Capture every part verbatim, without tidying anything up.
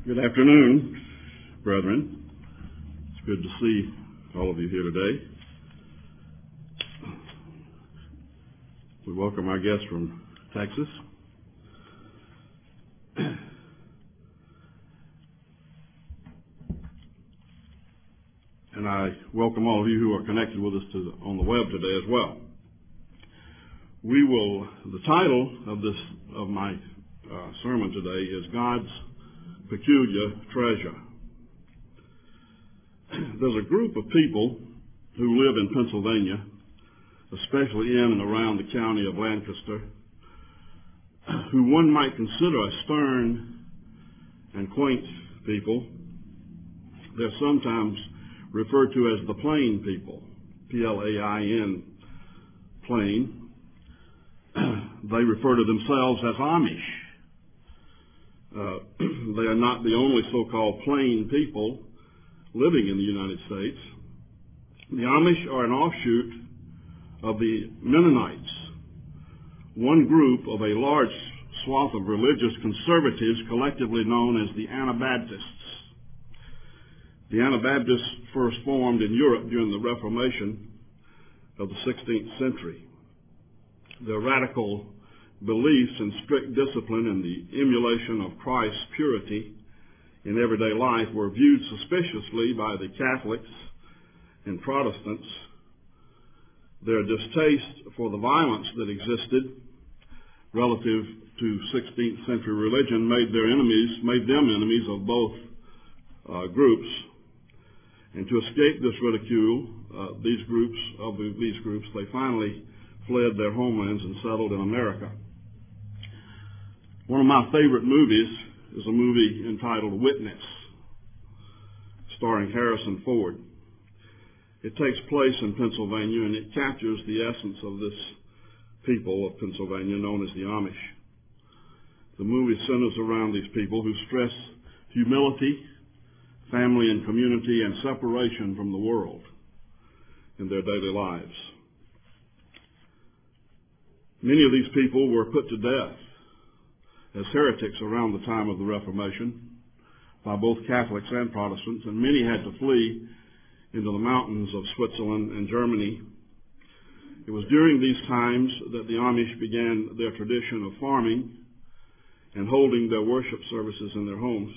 Good afternoon, brethren. It's good to see all of you here today. We welcome our guests from Texas. And I welcome all of you who are connected with us to the, on the web today as well. We will, the title of this, of my uh, sermon today is God's Peculiar Treasure. There's a group of people who live in Pennsylvania, especially in and around the county of Lancaster, who one might consider a stern and quaint people. They're sometimes referred to as the Plain people, P L A I N, Plain. They refer to themselves as Amish. Uh, they are not the only so-called plain people living in the United States. The Amish are an offshoot of the Mennonites, one group of a large swath of religious conservatives collectively known as the Anabaptists. The Anabaptists first formed in Europe during the Reformation of the sixteenth century. Their radical beliefs and strict discipline and the emulation of Christ's purity in everyday life were viewed suspiciously by the Catholics and Protestants. Their distaste for the violence that existed relative to sixteenth century religion made their enemies, made them enemies of both uh, groups. And to escape this ridicule, uh, these groups of these groups, they finally fled their homelands and settled in America. One of my favorite movies is a movie entitled Witness, starring Harrison Ford. It takes place in Pennsylvania, and it captures the essence of this people of Pennsylvania known as the Amish. The movie centers around these people who stress humility, family and community, and separation from the world in their daily lives. Many of these people were put to death as heretics around the time of the Reformation by both Catholics and Protestants, and many had to flee into the mountains of Switzerland and Germany. It was during these times that the Amish began their tradition of farming and holding their worship services in their homes.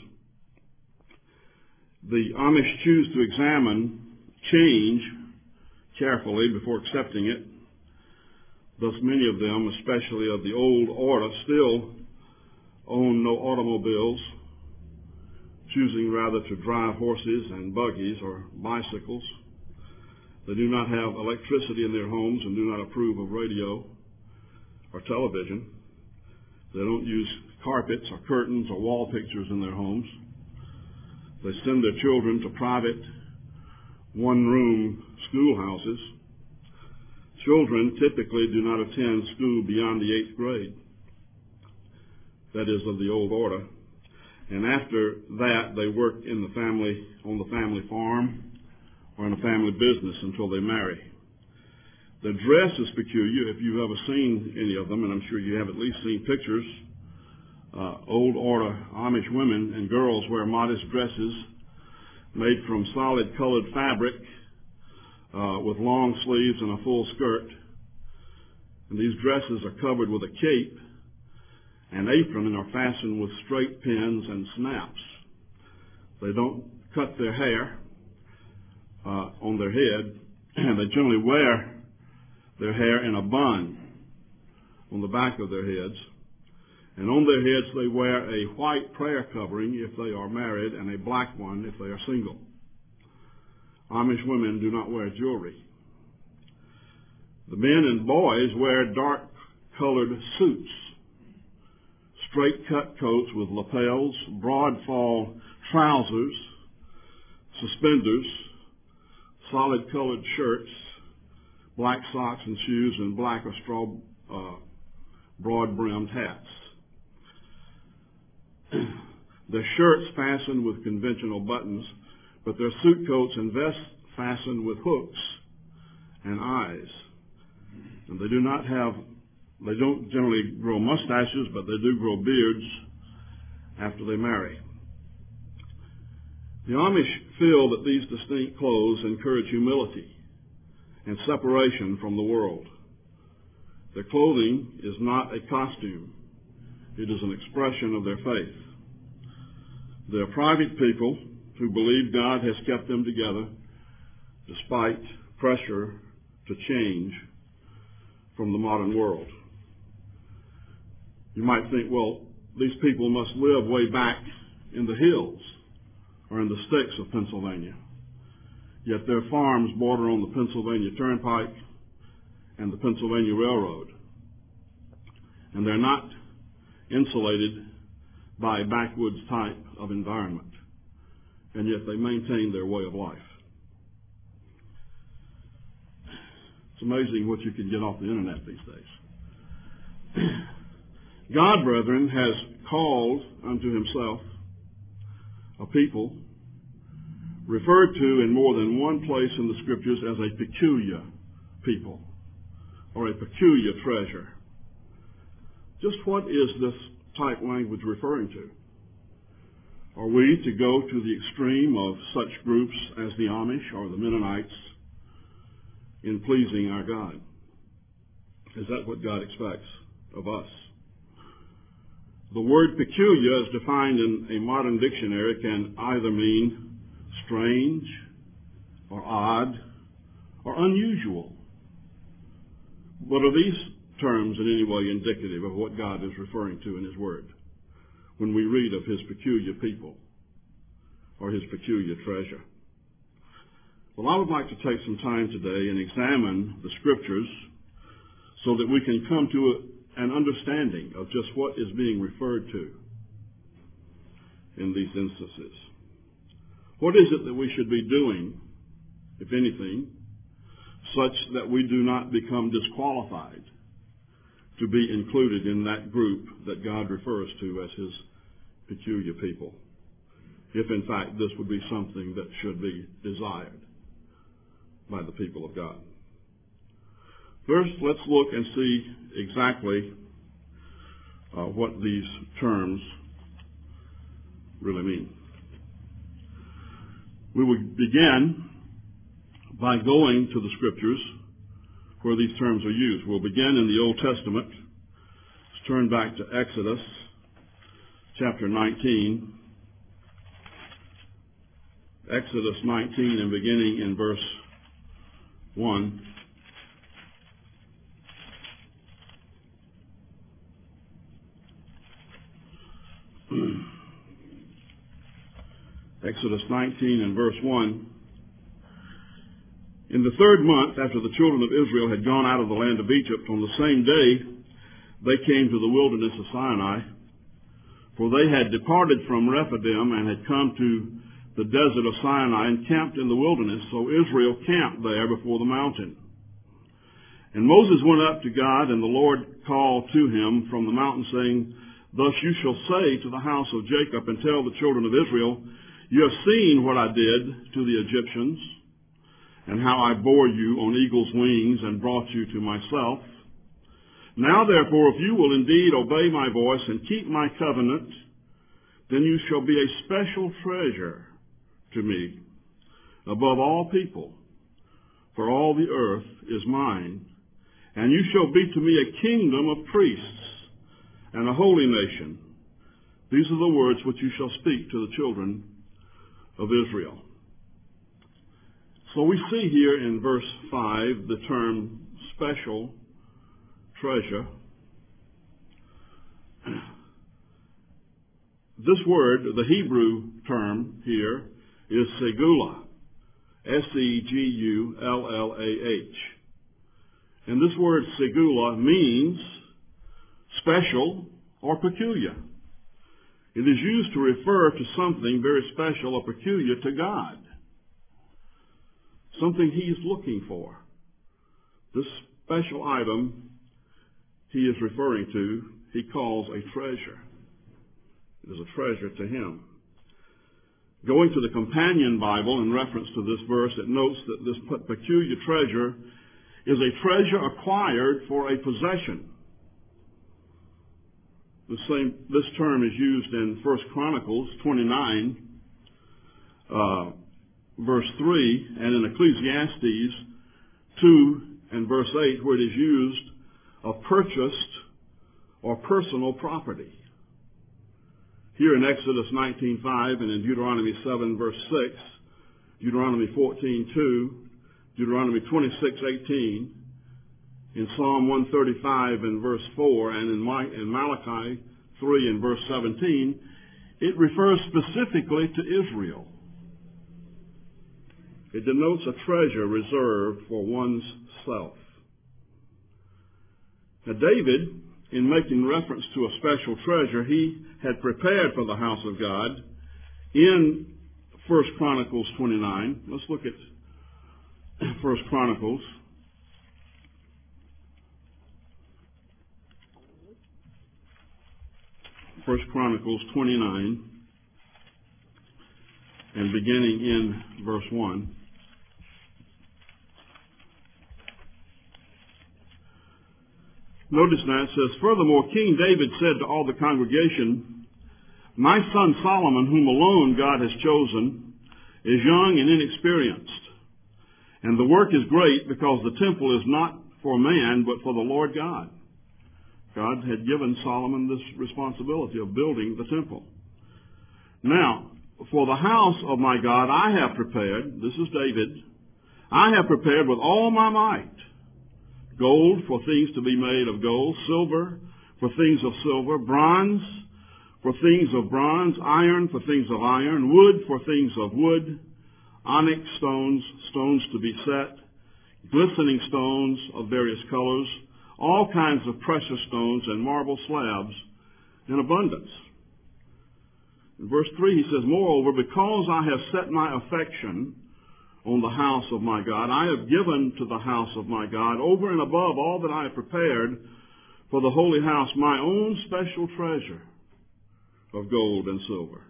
The Amish choose to examine change carefully before accepting it. Thus, many of them, especially of the old order, still own no automobiles, choosing rather to drive horses and buggies or bicycles. They do not have electricity in their homes and do not approve of radio or television. They don't use carpets or curtains or wall pictures in their homes. They send their children to private one-room schoolhouses. Children typically do not attend school beyond the eighth grade. That is, of the old order. And after that, they work in the family, on the family farm or in a family business until they marry. The dress is peculiar. If you've ever seen any of them, and I'm sure you have at least seen pictures, uh, old order Amish women and girls wear modest dresses made from solid colored fabric uh, with long sleeves and a full skirt. And these dresses are covered with a cape and apron and are fastened with straight pins and snaps. They don't cut their hair uh, on their head, and they generally wear their hair in a bun on the back of their heads. And on their heads they wear a white prayer covering if they are married and a black one if they are single. Amish women do not wear jewelry. The men and boys wear dark-colored suits, straight-cut coats with lapels, broad-fall trousers, suspenders, solid-colored shirts, black socks and shoes, and black or straw uh, broad-brimmed hats. Their shirts fastened with conventional buttons, but their suit coats and vests fastened with hooks and eyes. And they do not have They don't generally grow mustaches, but they do grow beards after they marry. The Amish feel that these distinct clothes encourage humility and separation from the world. Their clothing is not a costume. It is an expression of their faith. They are private people who believe God has kept them together despite pressure to change from the modern world. You might think, well, these people must live way back in the hills or in the sticks of Pennsylvania. Yet their farms border on the Pennsylvania Turnpike and the Pennsylvania Railroad. And they're not insulated by a backwoods type of environment. And yet they maintain their way of life. It's amazing what you can get off the internet these days. God, brethren, has called unto himself a people referred to in more than one place in the Scriptures as a peculiar people or a peculiar treasure. Just what is this type language referring to? Are we to go to the extreme of such groups as the Amish or the Mennonites in pleasing our God? Is that what God expects of us? The word peculiar, as defined in a modern dictionary, can either mean strange or odd or unusual. But are these terms in any way indicative of what God is referring to in his word when we read of his peculiar people or his peculiar treasure? Well, I would like to take some time today and examine the Scriptures so that we can come to a, an understanding of just what is being referred to in these instances. What is it that we should be doing, if anything, such that we do not become disqualified to be included in that group that God refers to as his peculiar people, if in fact this would be something that should be desired by the people of God? First, let's look and see exactly uh, what these terms really mean. We will begin by going to the Scriptures where these terms are used. We'll begin in the Old Testament. Let's turn back to Exodus chapter nineteen. Exodus nineteen, and beginning in verse one. Exodus nineteen and verse one. In the third month, after the children of Israel had gone out of the land of Egypt, on the same day they came to the wilderness of Sinai, for they had departed from Rephidim and had come to the desert of Sinai and camped in the wilderness. So Israel camped there before the mountain. And Moses went up to God, and the Lord called to him from the mountain, saying, Thus you shall say to the house of Jacob, and tell the children of Israel, You have seen what I did to the Egyptians, and how I bore you on eagle's wings and brought you to myself. Now therefore, if you will indeed obey my voice and keep my covenant, then you shall be a special treasure to me above all people, for all the earth is mine. And you shall be to me a kingdom of priests and a holy nation. These are the words which you shall speak to the children of Israel. So we see here in verse five the term special treasure. This word, the Hebrew term here, is segula, S E G U L L A H. And this word segula means special or peculiar. It is used to refer to something very special or peculiar to God. Something he is looking for. This special item he is referring to, he calls a treasure. It is a treasure to him. Going to the Companion Bible in reference to this verse, it notes that this peculiar treasure is a treasure acquired for a possession. The same, this term is used in First Chronicles twenty-nine, uh, verse three, and in Ecclesiastes two and verse eight, where it is used of purchased or personal property. Here in Exodus nineteen five and in Deuteronomy seven verse six, Deuteronomy fourteen two, Deuteronomy twenty-six eighteen, in Psalm one thirty-five and verse four, and in, My, in Malachi three and verse seventeen, it refers specifically to Israel. It denotes a treasure reserved for one's self. Now David, in making reference to a special treasure he had prepared for the house of God in First Chronicles twenty-nine. Let's look at First Chronicles. First Chronicles twenty-nine, and beginning in verse one. Notice now it says, "Furthermore, King David said to all the congregation, My son Solomon, whom alone God has chosen, is young and inexperienced. And the work is great because the temple is not for man, but for the Lord God." God had given Solomon this responsibility of building the temple. "Now, for the house of my God I have prepared," this is David, "I have prepared with all my might, gold for things to be made of gold, silver for things of silver, bronze for things of bronze, iron for things of iron, wood for things of wood, onyx stones, stones to be set, glistening stones of various colors, all kinds of precious stones and marble slabs in abundance." In verse three he says, "Moreover, because I have set my affection on the house of my God, I have given to the house of my God, over and above all that I have prepared for the holy house, my own special treasure of gold and silver."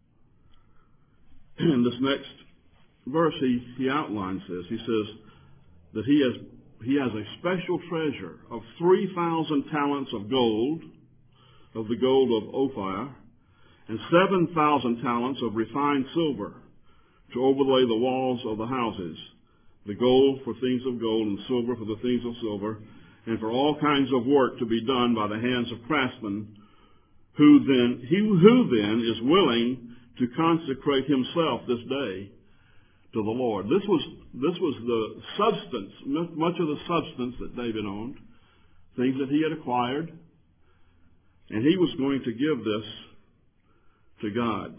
In this next verse he, he outlines this. He says that he has he has a special treasure of three thousand talents of gold, of the gold of Ophir, and seven thousand talents of refined silver to overlay the walls of the houses, the gold for things of gold and silver for the things of silver, and for all kinds of work to be done by the hands of craftsmen, who then he who then is willing to consecrate himself this day to the Lord. This was this was the substance, much of the substance that David owned, things that he had acquired, and he was going to give this to God.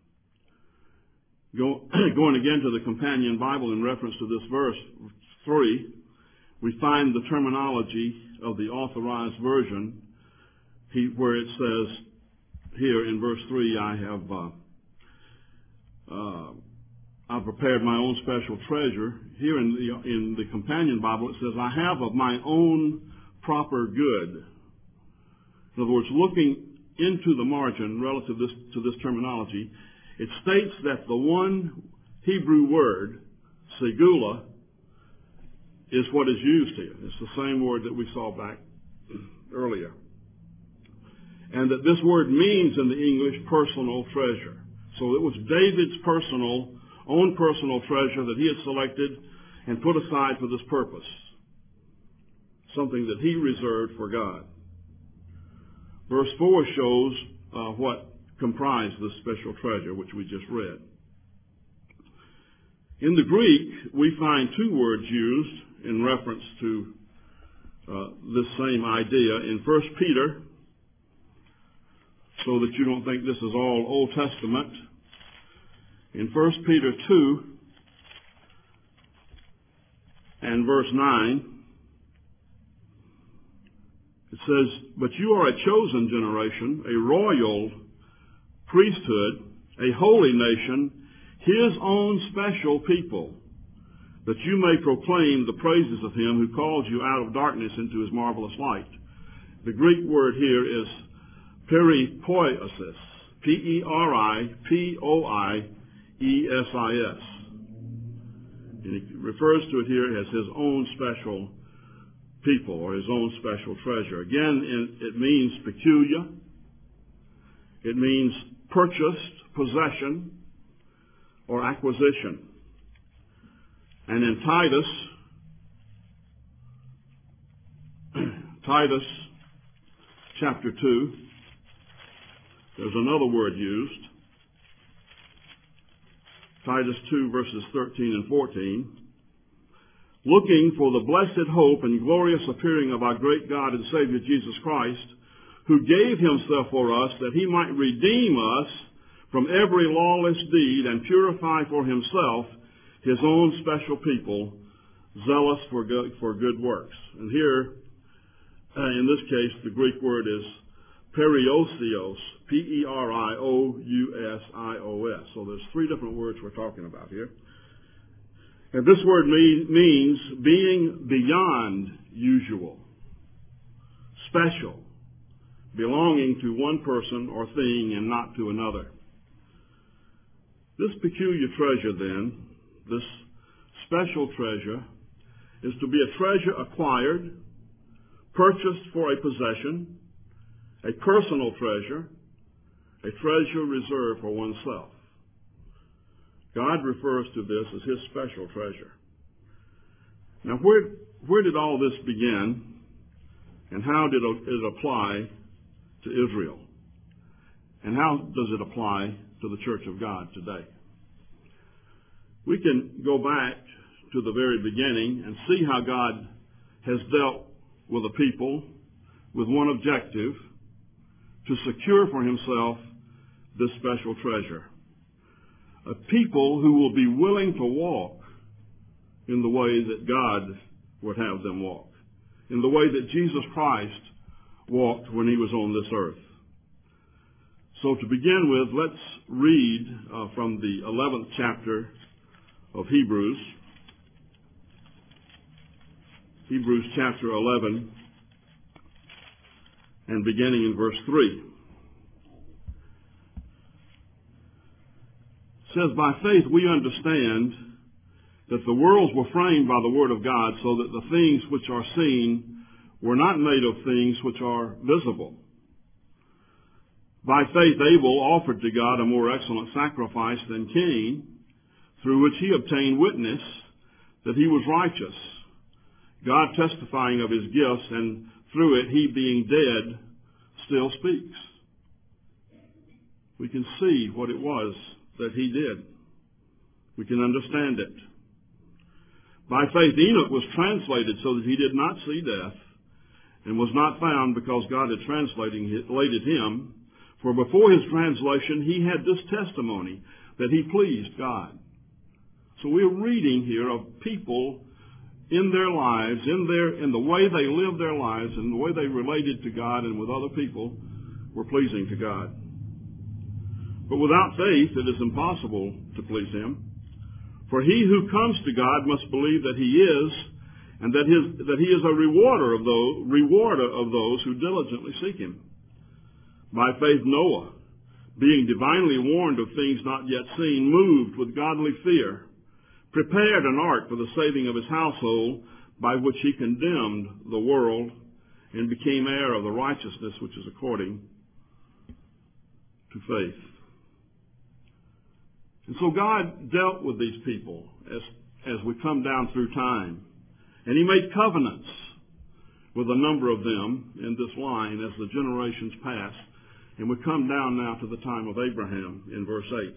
Go, going again to the companion Bible in reference to this verse three, we find the terminology of the Authorized Version, he, where it says here in verse three, I have uh, uh, I've prepared my own special treasure. Here in the in the companion Bible it says, I have of my own proper good. In other words, looking into the margin relative to this, to this terminology, it states that the one Hebrew word, segula, is what is used here. It's the same word that we saw back earlier. And that this word means in the English personal treasure. So it was David's personal, own personal treasure that he had selected and put aside for this purpose. Something that he reserved for God. Verse four shows uh, what comprised this special treasure, which we just read. In the Greek, we find two words used in reference to uh, this same idea in First Peter, so that you don't think this is all Old Testament. In First Peter two and verse nine, it says, "But you are a chosen generation, a royal priesthood, a holy nation, his own special people, that you may proclaim the praises of him who called you out of darkness into his marvelous light." The Greek word here is peripoiesis, P E R I P O I E S I S. And he refers to it here as his own special people, or his own special treasure. Again, it means peculiar. It means purchased possession, or acquisition. And in Titus, Titus chapter two, there's another word used. Titus two verses thirteen and fourteen. Looking for the blessed hope and glorious appearing of our great God and Savior Jesus Christ, who gave himself for us that he might redeem us from every lawless deed and purify for himself his own special people, zealous for good, for good works. And here, uh, in this case, the Greek word is periosios, P E R I O U S I O S. So there's three different words we're talking about here. And this word mean, means being beyond usual, special, belonging to one person or thing and not to another. This peculiar treasure, then, this special treasure, is to be a treasure acquired, purchased for a possession, a personal treasure, a treasure reserved for oneself. God refers to this as his special treasure. Now, where, where did all this begin, and how did it apply to Israel? And how does it apply to the Church of God today? We can go back to the very beginning and see how God has dealt with a people with one objective: to secure for himself this special treasure. A people who will be willing to walk in the way that God would have them walk, in the way that Jesus Christ walked when he was on this earth. So to begin with, let's read uh, from the eleventh chapter of Hebrews. Hebrews chapter eleven, and beginning in verse three. It says, "By faith we understand that the worlds were framed by the word of God, so that the things which are seen were not made of things which are visible. By faith Abel offered to God a more excellent sacrifice than Cain, through which he obtained witness that he was righteous, God testifying of his gifts, and through it he, being dead, still speaks." We can see what it was that he did. We can understand it. By faith Enoch was translated so that he did not see death, and was not found, because God had translated him. For before his translation he had this testimony, that he pleased God. So we're reading here of people in their lives, in their in the way they lived their lives, and the way they related to God and with other people, were pleasing to God. But without faith it is impossible to please him. For he who comes to God must believe that he is, and that his that he is a rewarder of those rewarder of those who diligently seek him. By faith Noah, being divinely warned of things not yet seen, moved with godly fear, prepared an ark for the saving of his household, by which he condemned the world, and became heir of the righteousness which is according to faith. And so God dealt with these people as, as we come down through time. And he made covenants with a number of them in this line as the generations pass. And we come down now to the time of Abraham in verse eight.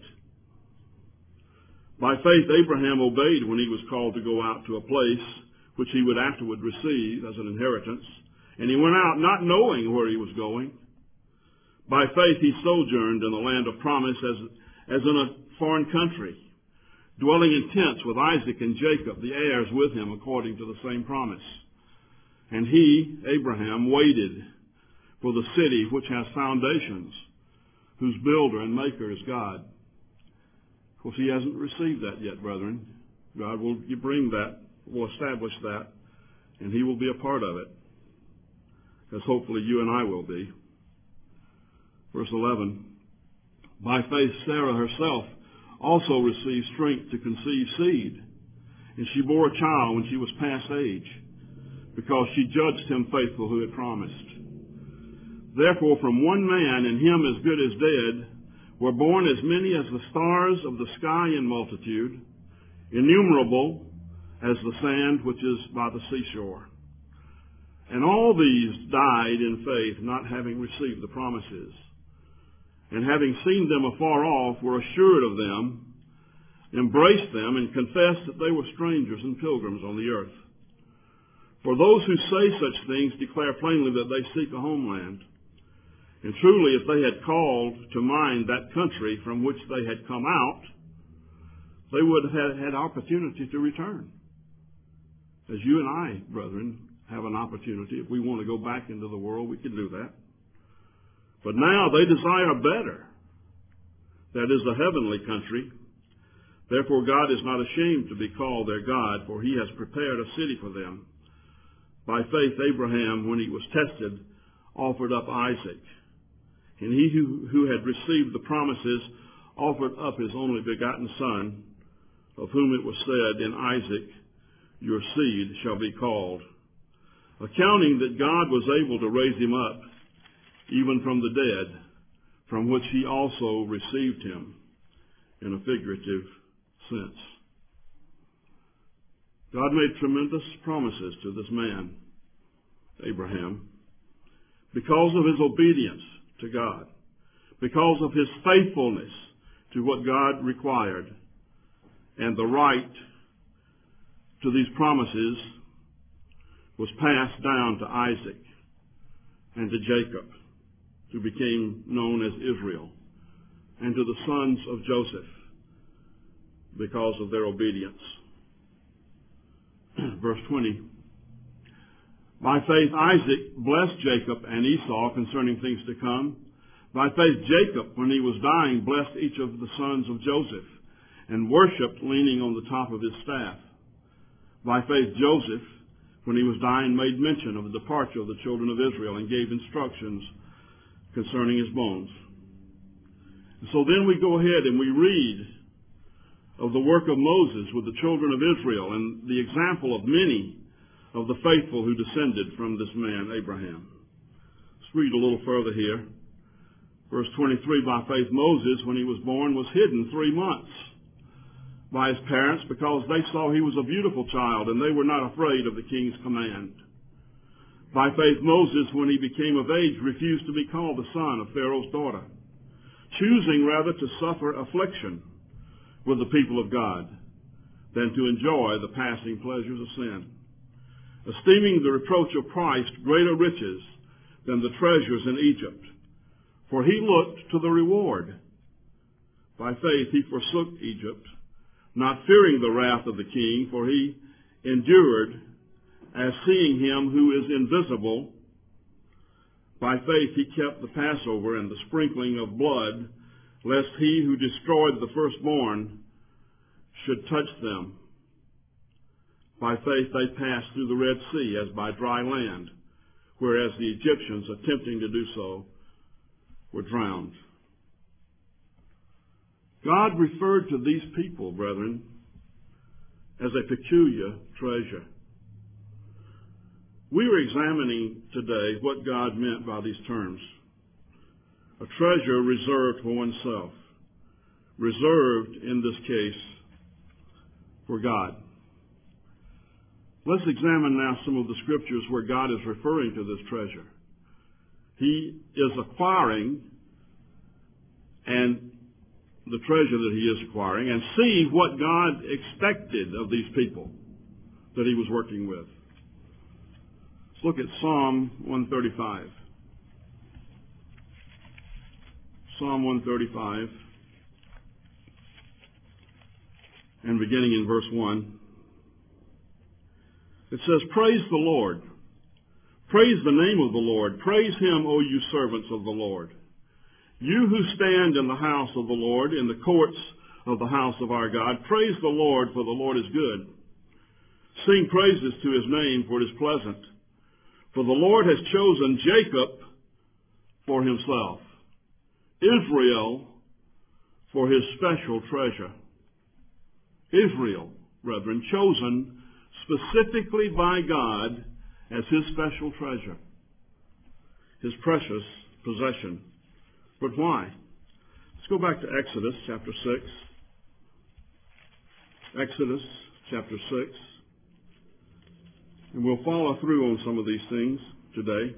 By faith Abraham obeyed when he was called to go out to a place which he would afterward receive as an inheritance. And he went out not knowing where he was going. By faith he sojourned in the land of promise as, as in a foreign country, dwelling in tents with Isaac and Jacob, the heirs with him according to the same promise. And he, Abraham, waited for the city which has foundations, whose builder and maker is God. Of course, he hasn't received that yet, brethren. God will bring that, will establish that, and he will be a part of it, as hopefully you and I will be. Verse eleven, by faith Sarah herself also received strength to conceive seed, and she bore a child when she was past age, because she judged him faithful who had promised. Therefore from one man, and him as good as dead, were born as many as the stars of the sky in multitude, innumerable as the sand which is by the seashore. And all these died in faith, not having received the promises, and having seen them afar off, were assured of them, embraced them, and confessed that they were strangers and pilgrims on the earth. For those who say such things declare plainly that they seek a homeland. And truly, if they had called to mind that country from which they had come out, they would have had, had opportunity to return. As you and I, brethren, have an opportunity. If we want to go back into the world, we can do that. But now they desire better. That is the heavenly country. Therefore God is not ashamed to be called their God, for he has prepared a city for them. By faith Abraham, when he was tested, offered up Isaac. And he who, who had received the promises offered up his only begotten son, of whom it was said, in Isaac your seed shall be called, accounting that God was able to raise him up, even from the dead, from which he also received him, in a figurative sense. God made tremendous promises to this man, Abraham, because of his obedience to God, because of his faithfulness to what God required, and the right to these promises was passed down to Isaac and to Jacob, who became known as Israel, and to the sons of Joseph because of their obedience. Verse twenty. By faith Isaac blessed Jacob and Esau concerning things to come. By faith Jacob, when he was dying, blessed each of the sons of Joseph, and worshipped leaning on the top of his staff. By faith Joseph, when he was dying, made mention of the departure of the children of Israel, and gave instructions concerning his bones. And so then we go ahead and we read of the work of Moses with the children of Israel, and the example of many of the faithful who descended from this man, Abraham. Let's read a little further here. Verse twenty-three, by faith Moses, when he was born, was hidden three months by his parents, because they saw he was a beautiful child, and they were not afraid of the king's command. By faith Moses, when he became of age, refused to be called the son of Pharaoh's daughter, choosing rather to suffer affliction with the people of God than to enjoy the passing pleasures of sin, esteeming the reproach of Christ greater riches than the treasures in Egypt, for he looked to the reward. By faith he forsook Egypt, not fearing the wrath of the king, for he endured as seeing him who is invisible. By faith he kept the Passover and the sprinkling of blood, lest he who destroyed the firstborn should touch them. By faith they passed through the Red Sea as by dry land, whereas the Egyptians, attempting to do so, were drowned. God referred to these people, brethren, as a peculiar treasure. We are examining today what God meant by these terms. A treasure reserved for oneself, reserved in this case for God. Let's examine now some of the scriptures where God is referring to this treasure. He is acquiring and the treasure that he is acquiring, and see what God expected of these people that he was working with. Let's look at Psalm one thirty-five. Psalm one thirty-five, and beginning in verse one. It says, praise the Lord. Praise the name of the Lord. Praise him, O you servants of the Lord. You who stand in the house of the Lord, in the courts of the house of our God, praise the Lord, for the Lord is good. Sing praises to his name, for it is pleasant. For the Lord has chosen Jacob for himself, Israel for his special treasure. Israel, brethren, chosen specifically by God as his special treasure, his precious possession. But why? Let's go back to Exodus chapter six. Exodus chapter six. And we'll follow through on some of these things today.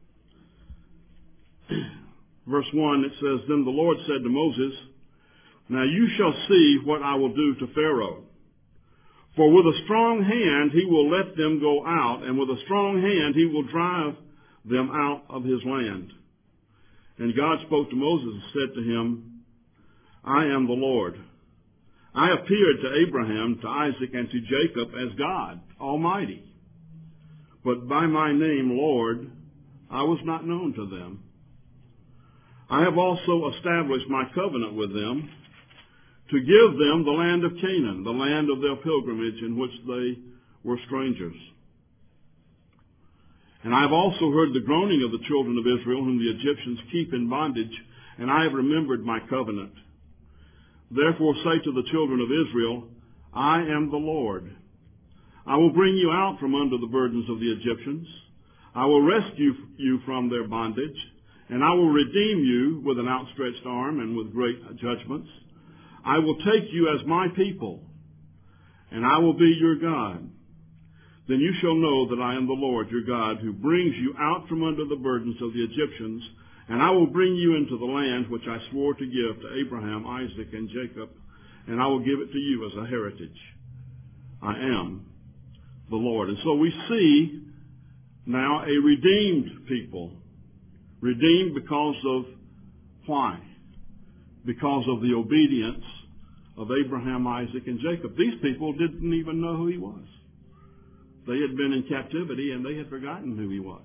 Verse one, it says, Then the Lord said to Moses, Now you shall see what I will do to Pharaoh. For with a strong hand he will let them go out, and with a strong hand he will drive them out of his land. And God spoke to Moses and said to him, I am the Lord. I appeared to Abraham, to Isaac, and to Jacob as God Almighty. But by my name, Lord, I was not known to them. I have also established my covenant with them, to give them the land of Canaan, the land of their pilgrimage in which they were strangers. And I have also heard the groaning of the children of Israel, whom the Egyptians keep in bondage, and I have remembered my covenant. Therefore say to the children of Israel, I am the Lord. I will bring you out from under the burdens of the Egyptians. I will rescue you from their bondage, and I will redeem you with an outstretched arm and with great judgments. I will take you as my people, and I will be your God. Then you shall know that I am the Lord your God, who brings you out from under the burdens of the Egyptians, and I will bring you into the land which I swore to give to Abraham, Isaac, and Jacob, and I will give it to you as a heritage. I am the Lord. And so we see now a redeemed people. Redeemed because of why? Because of the obedience of Abraham, Isaac, and Jacob. These people didn't even know who he was. They had been in captivity and they had forgotten who he was.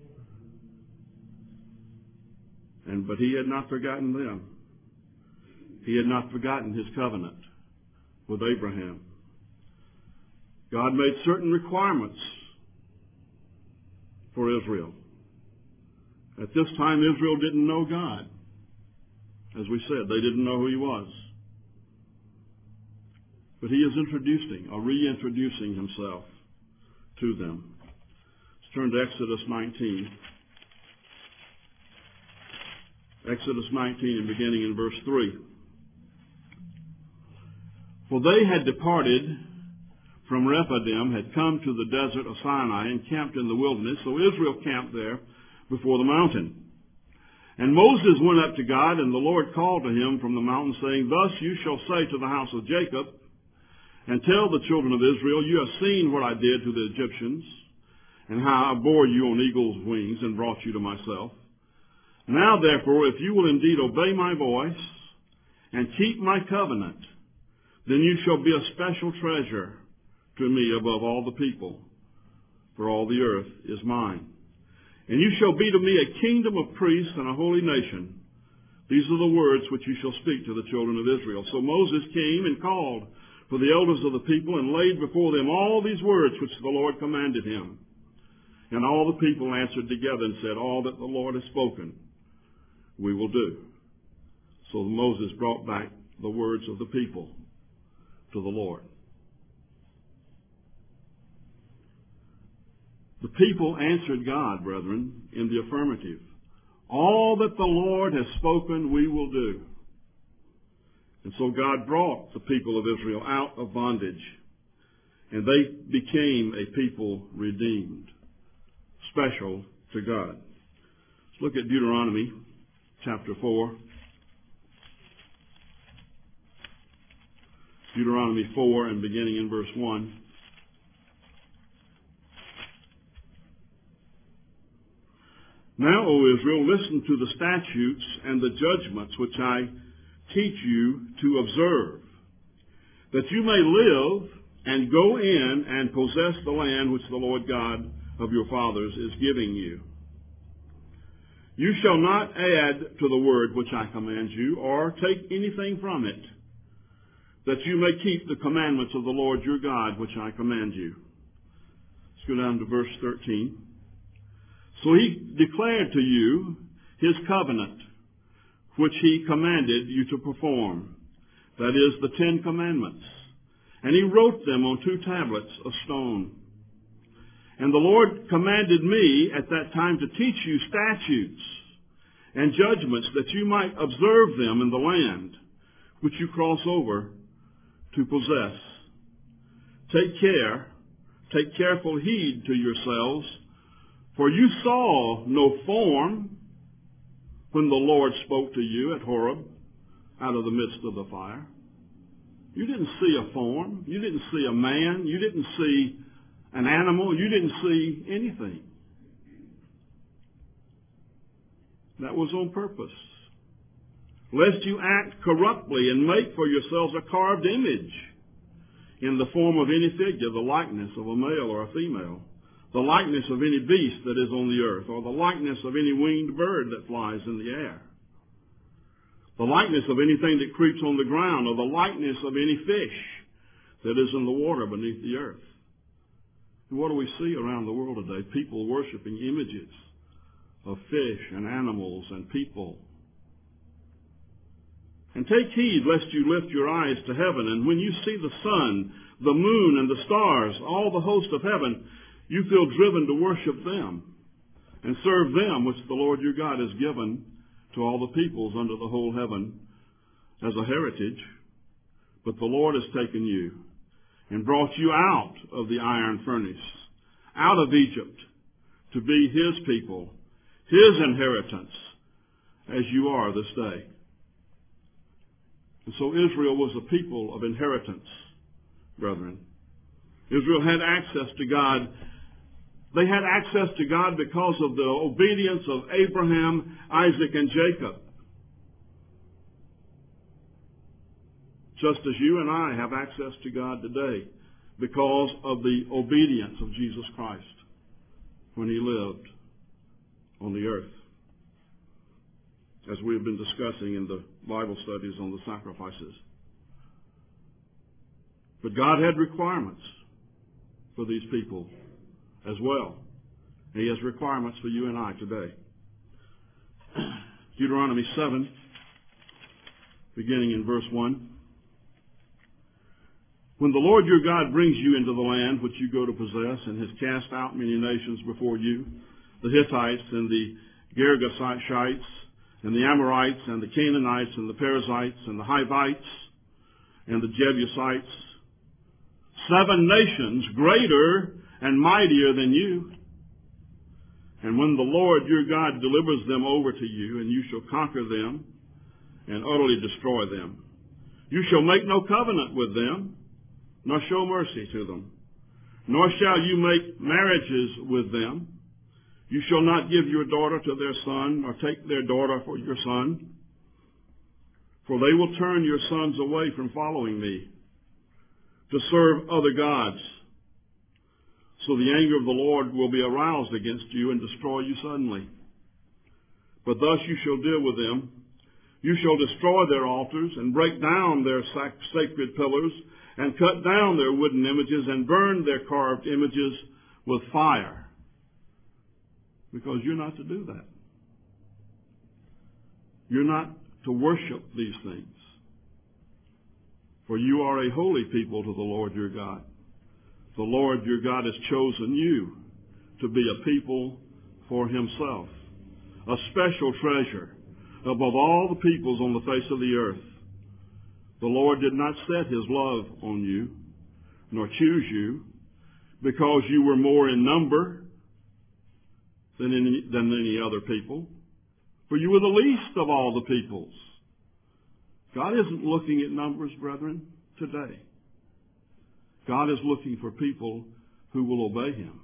And but he had not forgotten them. He had not forgotten his covenant with Abraham. God made certain requirements for Israel. At this time, Israel didn't know God. As we said, they didn't know who he was. But he is introducing, or reintroducing himself to them. Let's turn to Exodus nineteen. Exodus nineteen, and beginning in verse three. For they had departed from Rephidim, had come to the desert of Sinai, and camped in the wilderness. So Israel camped there before the mountain. And Moses went up to God, and the Lord called to him from the mountain, saying, Thus you shall say to the house of Jacob, and tell the children of Israel, You have seen what I did to the Egyptians, and how I bore you on eagle's wings, and brought you to myself. Now therefore, if you will indeed obey my voice, and keep my covenant, then you shall be a special treasure to me above all the people, for all the earth is mine. And you shall be to me a kingdom of priests and a holy nation. These are the words which you shall speak to the children of Israel. So Moses came and called for the elders of the people, and laid before them all these words which the Lord commanded him. And all the people answered together and said, All that the Lord has spoken, we will do. So Moses brought back the words of the people to the Lord. The people answered God, brethren, in the affirmative. All that the Lord has spoken, we will do. And so God brought the people of Israel out of bondage, and they became a people redeemed, special to God. Let's look at Deuteronomy chapter four. Deuteronomy four, and beginning in verse one. Now, O Israel, listen to the statutes and the judgments which I teach you to observe, that you may live and go in and possess the land which the Lord God of your fathers is giving you. You shall not add to the word which I command you, or take anything from it, that you may keep the commandments of the Lord your God which I command you. Let's go down to verse thirteen. So he declared to you his covenant, which he commanded you to perform, that is, the Ten Commandments. And he wrote them on two tablets of stone. And the Lord commanded me at that time to teach you statutes and judgments, that you might observe them in the land which you cross over to possess. Take care, take careful heed to yourselves, for you saw no form when the Lord spoke to you at Horeb out of the midst of the fire. You didn't see a form. You didn't see a man. You didn't see an animal. You didn't see anything. That was on purpose. Lest you act corruptly and make for yourselves a carved image in the form of any figure, the likeness of a male or a female, the likeness of any beast that is on the earth, or the likeness of any winged bird that flies in the air, the likeness of anything that creeps on the ground, or the likeness of any fish that is in the water beneath the earth. And what do we see around the world today? People worshiping images of fish and animals and people. And take heed lest you lift your eyes to heaven, and when you see the sun, the moon, and the stars, all the host of heaven, you feel driven to worship them and serve them, which the Lord your God has given to all the peoples under the whole heaven as a heritage. But the Lord has taken you and brought you out of the iron furnace, out of Egypt, to be his people, his inheritance, as you are this day. And so Israel was a people of inheritance, brethren. Israel had access to God. They had access to God because of the obedience of Abraham, Isaac, and Jacob. Just as you and I have access to God today because of the obedience of Jesus Christ when he lived on the earth, as we have been discussing in the Bible studies on the sacrifices. But God had requirements for these people as well. He has requirements for you and I today. Deuteronomy seven, beginning in verse one. When the Lord your God brings you into the land which you go to possess, and has cast out many nations before you, the Hittites and the Girgashites, and the Amorites, and the Canaanites, and the Perizzites, and the Hivites, and the Jebusites, seven nations greater and mightier than you. And when the Lord your God delivers them over to you, and you shall conquer them and utterly destroy them, you shall make no covenant with them, nor show mercy to them, nor shall you make marriages with them. You shall not give your daughter to their son, nor take their daughter for your son, for they will turn your sons away from following me to serve other gods. So the anger of the Lord will be aroused against you and destroy you suddenly. But thus you shall deal with them. You shall destroy their altars and break down their sac- sacred pillars and cut down their wooden images and burn their carved images with fire. Because you're not to do that. You're not to worship these things. For you are a holy people to the Lord your God. The Lord your God has chosen you to be a people for himself, a special treasure above all the peoples on the face of the earth. The Lord did not set his love on you, nor choose you, because you were more in number than any, than any other people, for you were the least of all the peoples. God isn't looking at numbers, brethren, today. God is looking for people who will obey him.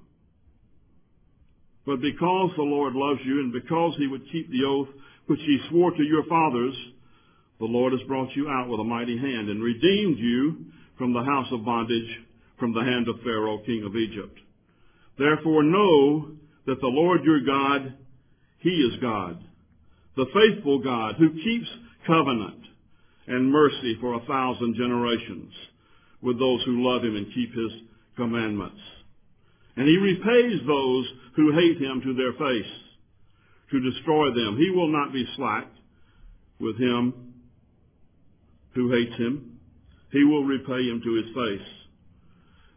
But because the Lord loves you, and because he would keep the oath which he swore to your fathers, the Lord has brought you out with a mighty hand and redeemed you from the house of bondage, from the hand of Pharaoh, king of Egypt. Therefore know that the Lord your God, he is God, the faithful God, who keeps covenant and mercy for a thousand generations with those who love him and keep his commandments. And he repays those who hate him to their face, to destroy them. He will not be slack with him who hates him. He will repay him to his face.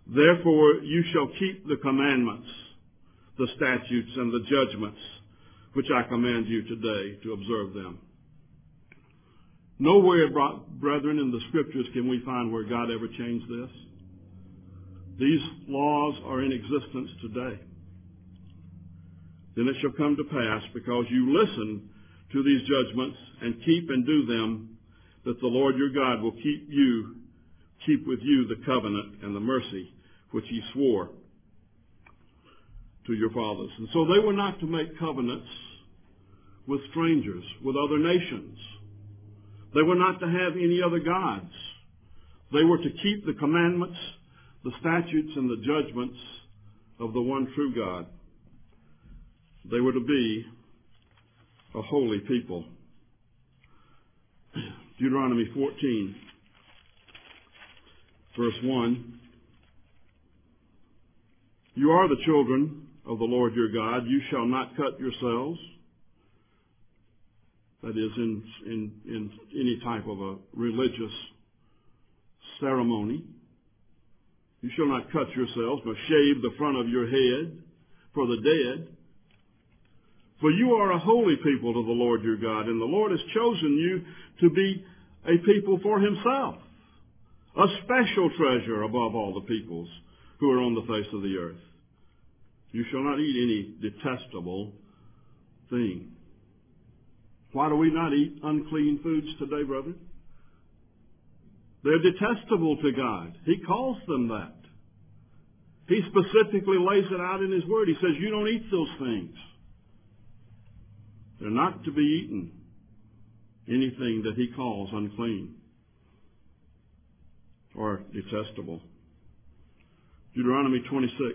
Therefore you shall keep the commandments, the statutes, and the judgments which I command you today to observe them. Nowhere, brethren, in the Scriptures can we find where God ever changed this. These laws are in existence today. Then it shall come to pass, because you listen to these judgments and keep and do them, that the Lord your God will keep you, keep with you the covenant and the mercy which he swore to your fathers. And so they were not to make covenants with strangers, with other nations. They were not to have any other gods. They were to keep the commandments, the statutes, and the judgments of the one true God. They were to be a holy people. Deuteronomy fourteen, verse one. You are the children of the Lord your God. You shall not cut yourselves. That is, in, in, in any type of a religious ceremony. You shall not cut yourselves, but shave the front of your head for the dead. For you are a holy people to the Lord your God, and the Lord has chosen you to be a people for himself, a special treasure above all the peoples who are on the face of the earth. You shall not eat any detestable thing. Why do we not eat unclean foods today, brethren? They're detestable to God. He calls them that. He specifically lays it out in his word. He says, you don't eat those things. They're not to be eaten. Anything that he calls unclean or detestable. Deuteronomy twenty-six.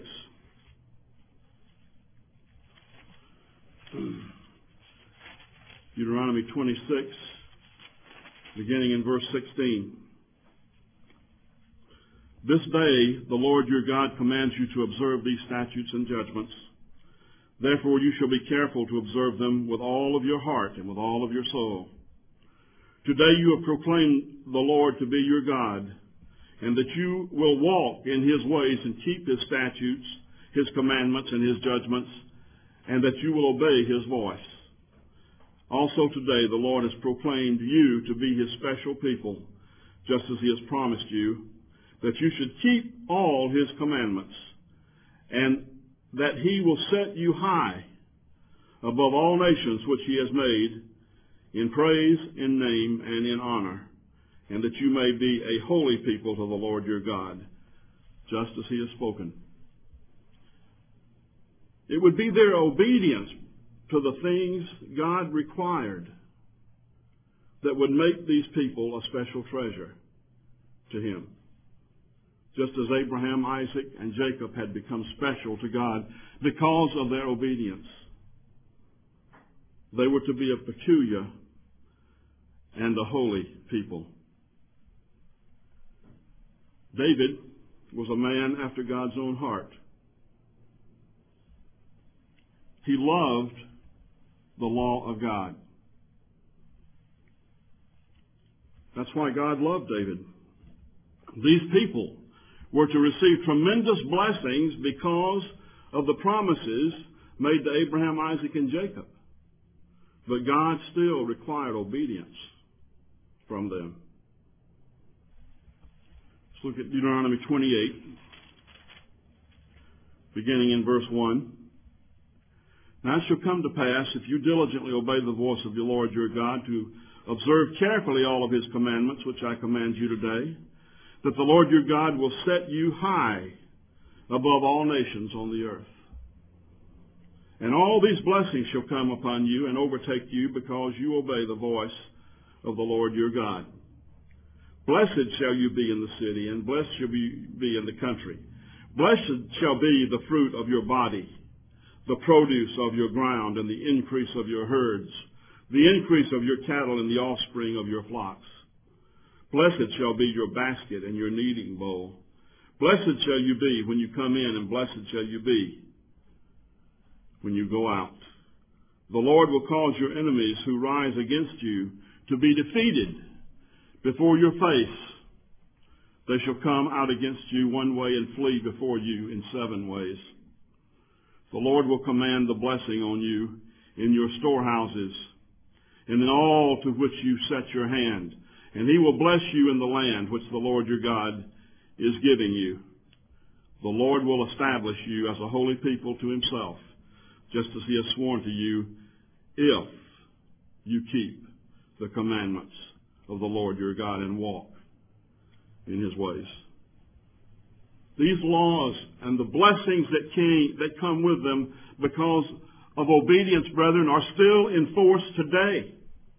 Deuteronomy twenty-six, beginning in verse sixteen. This day the Lord your God commands you to observe these statutes and judgments. Therefore you shall be careful to observe them with all of your heart and with all of your soul. Today you have proclaimed the Lord to be your God, and that you will walk in his ways and keep his statutes, his commandments, and his judgments, and that you will obey his voice. Also today the Lord has proclaimed you to be his special people, just as he has promised you, that you should keep all his commandments, and that he will set you high above all nations which he has made, in praise, in name, and in honor, and that you may be a holy people to the Lord your God, just as he has spoken. It would be their obedience to the things God required that would make these people a special treasure to him. Just as Abraham, Isaac, and Jacob had become special to God because of their obedience. They were to be a peculiar and a holy people. David was a man after God's own heart. He loved the law of God. That's why God loved David. These people were to receive tremendous blessings because of the promises made to Abraham, Isaac, and Jacob. But God still required obedience from them. Let's look at Deuteronomy twenty-eight, beginning in verse one. Now it shall come to pass, if you diligently obey the voice of the Lord your God, to observe carefully all of his commandments, which I command you today, that the Lord your God will set you high above all nations on the earth. And all these blessings shall come upon you and overtake you, because you obey the voice of the Lord your God. Blessed shall you be in the city, and blessed shall you be in the country. Blessed shall be the fruit of your body, the produce of your ground, and the increase of your herds, the increase of your cattle, and the offspring of your flocks. Blessed shall be your basket and your kneading bowl. Blessed shall you be when you come in, and blessed shall you be when you go out. The Lord will cause your enemies who rise against you to be defeated before your face. They shall come out against you one way and flee before you in seven ways. The Lord will command the blessing on you in your storehouses, and in all to which you set your hand. And he will bless you in the land which the Lord your God is giving you. The Lord will establish you as a holy people to himself, just as he has sworn to you, if you keep the commandments of the Lord your God and walk in his ways. These laws and the blessings that came, that come with them because of obedience, brethren, are still in force today.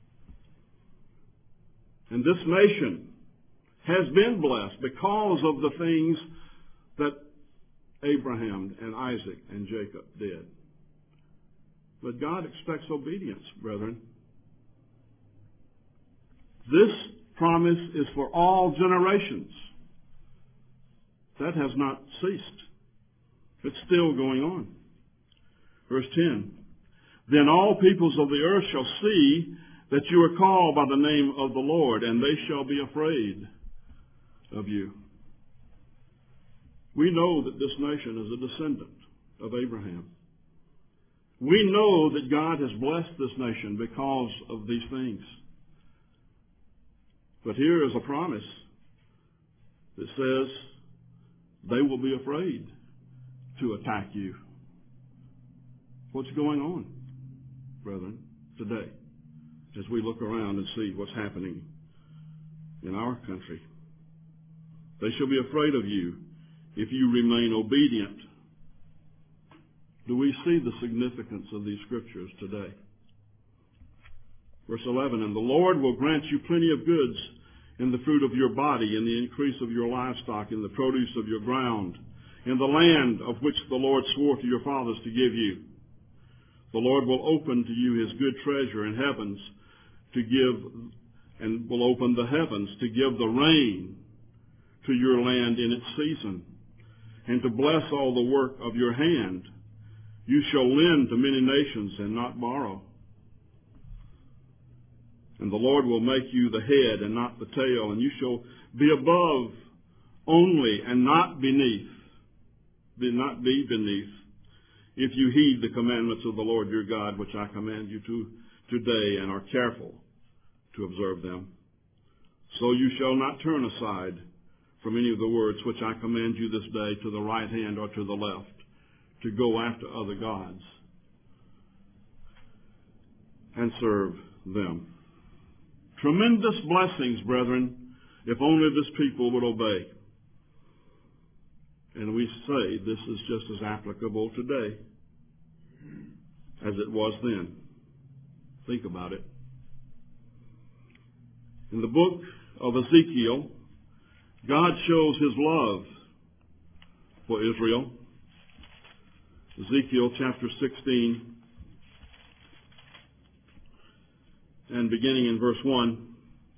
And this nation has been blessed because of the things that Abraham and Isaac and Jacob did. But God expects obedience, brethren. This promise is for all generations. That has not ceased. It's still going on. Verse ten. Then all peoples of the earth shall see that you are called by the name of the Lord, and they shall be afraid of you. We know that this nation is a descendant of Abraham. We know that God has blessed this nation because of these things. But here is a promise that says they will be afraid to attack you. What's going on, brethren, today, as we look around and see what's happening in our country? They shall be afraid of you if you remain obedient. Do we see the significance of these scriptures today? Verse eleven, and the Lord will grant you plenty of goods in the fruit of your body, in the increase of your livestock, in the produce of your ground, in the land of which the Lord swore to your fathers to give you. The Lord will open to you his good treasure in heavens to give, and will open the heavens to give the rain to your land in its season, and to bless all the work of your hand. You shall lend to many nations and not borrow. And the Lord will make you the head and not the tail, and you shall be above only and not beneath. Be not be beneath, if you heed the commandments of the Lord your God, which I command you to today, and are careful to observe them. So you shall not turn aside from any of the words which I command you this day to the right hand or to the left, to go after other gods and serve them. Tremendous blessings, brethren, if only this people would obey. And we say this is just as applicable today as it was then. Think about it. In the book of Ezekiel, God shows his love for Israel. Ezekiel chapter sixteen, and beginning in verse one.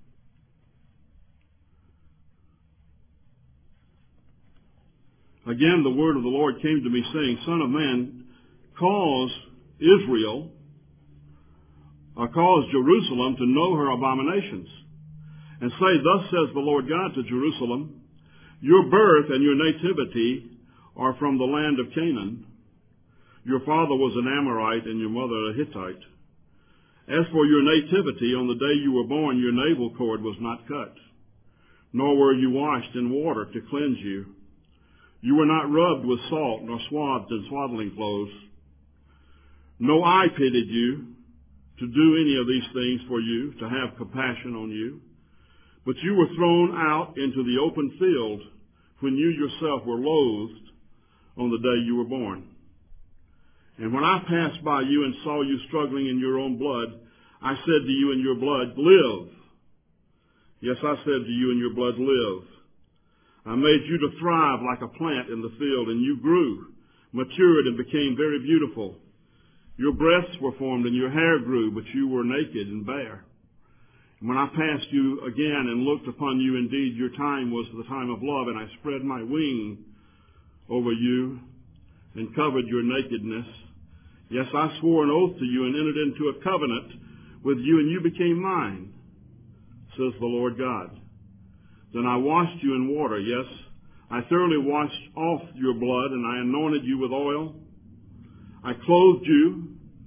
Again, the word of the Lord came to me, saying, Son of man, cause Israel, or cause Jerusalem to know her abominations, and say, Thus says the Lord God to Jerusalem, Your birth and your nativity are from the land of Canaan. Your father was an Amorite and your mother a Hittite. As for your nativity, on the day you were born, your navel cord was not cut, nor were you washed in water to cleanse you. You were not rubbed with salt, nor swathed in swaddling clothes. No eye pitied you to do any of these things for you, to have compassion on you. But you were thrown out into the open field when you yourself were loathed on the day you were born. And when I passed by you and saw you struggling in your own blood, I said to you in your blood, Live. Yes, I said to you in your blood, Live. I made you to thrive like a plant in the field, and you grew, matured, and became very beautiful. Your breasts were formed and your hair grew, but you were naked and bare. And when I passed you again and looked upon you, indeed your time was the time of love, and I spread my wing over you and covered your nakedness. Yes, I swore an oath to you and entered into a covenant with you, and you became mine, says the Lord God. Then I washed you in water. Yes, I thoroughly washed off your blood, and I anointed you with oil. I clothed you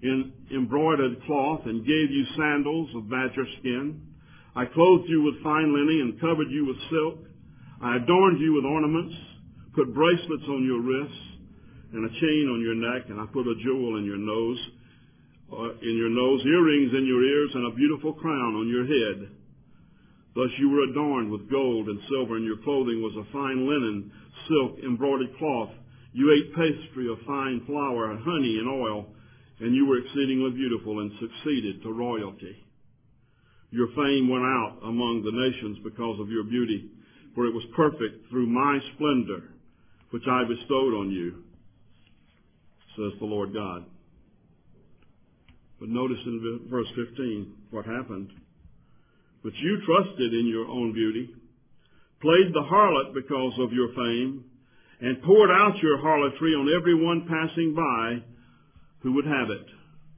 in embroidered cloth and gave you sandals of badger skin. I clothed you with fine linen and covered you with silk. I adorned you with ornaments, put bracelets on your wrists and a chain on your neck, and I put a jewel in your nose, uh, in your nose, earrings in your ears, and a beautiful crown on your head. Thus you were adorned with gold and silver, and your clothing was of fine linen, silk, embroidered cloth. You ate pastry of fine flour, honey, and oil, and you were exceedingly beautiful and succeeded to royalty. Your fame went out among the nations because of your beauty, for it was perfect through my splendor, which I bestowed on you, says the Lord God. But notice in verse fifteen what happened. But you trusted in your own beauty, played the harlot because of your fame, and poured out your harlotry on everyone passing by who would have it.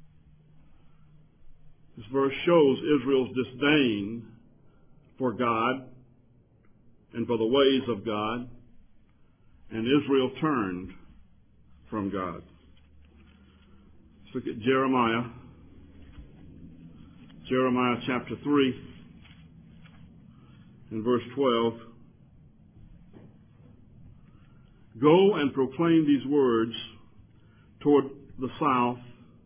This verse shows Israel's disdain for God and for the ways of God, and Israel turned from God. Let's look at Jeremiah. Jeremiah chapter three and verse twelve. Go and proclaim these words toward the south,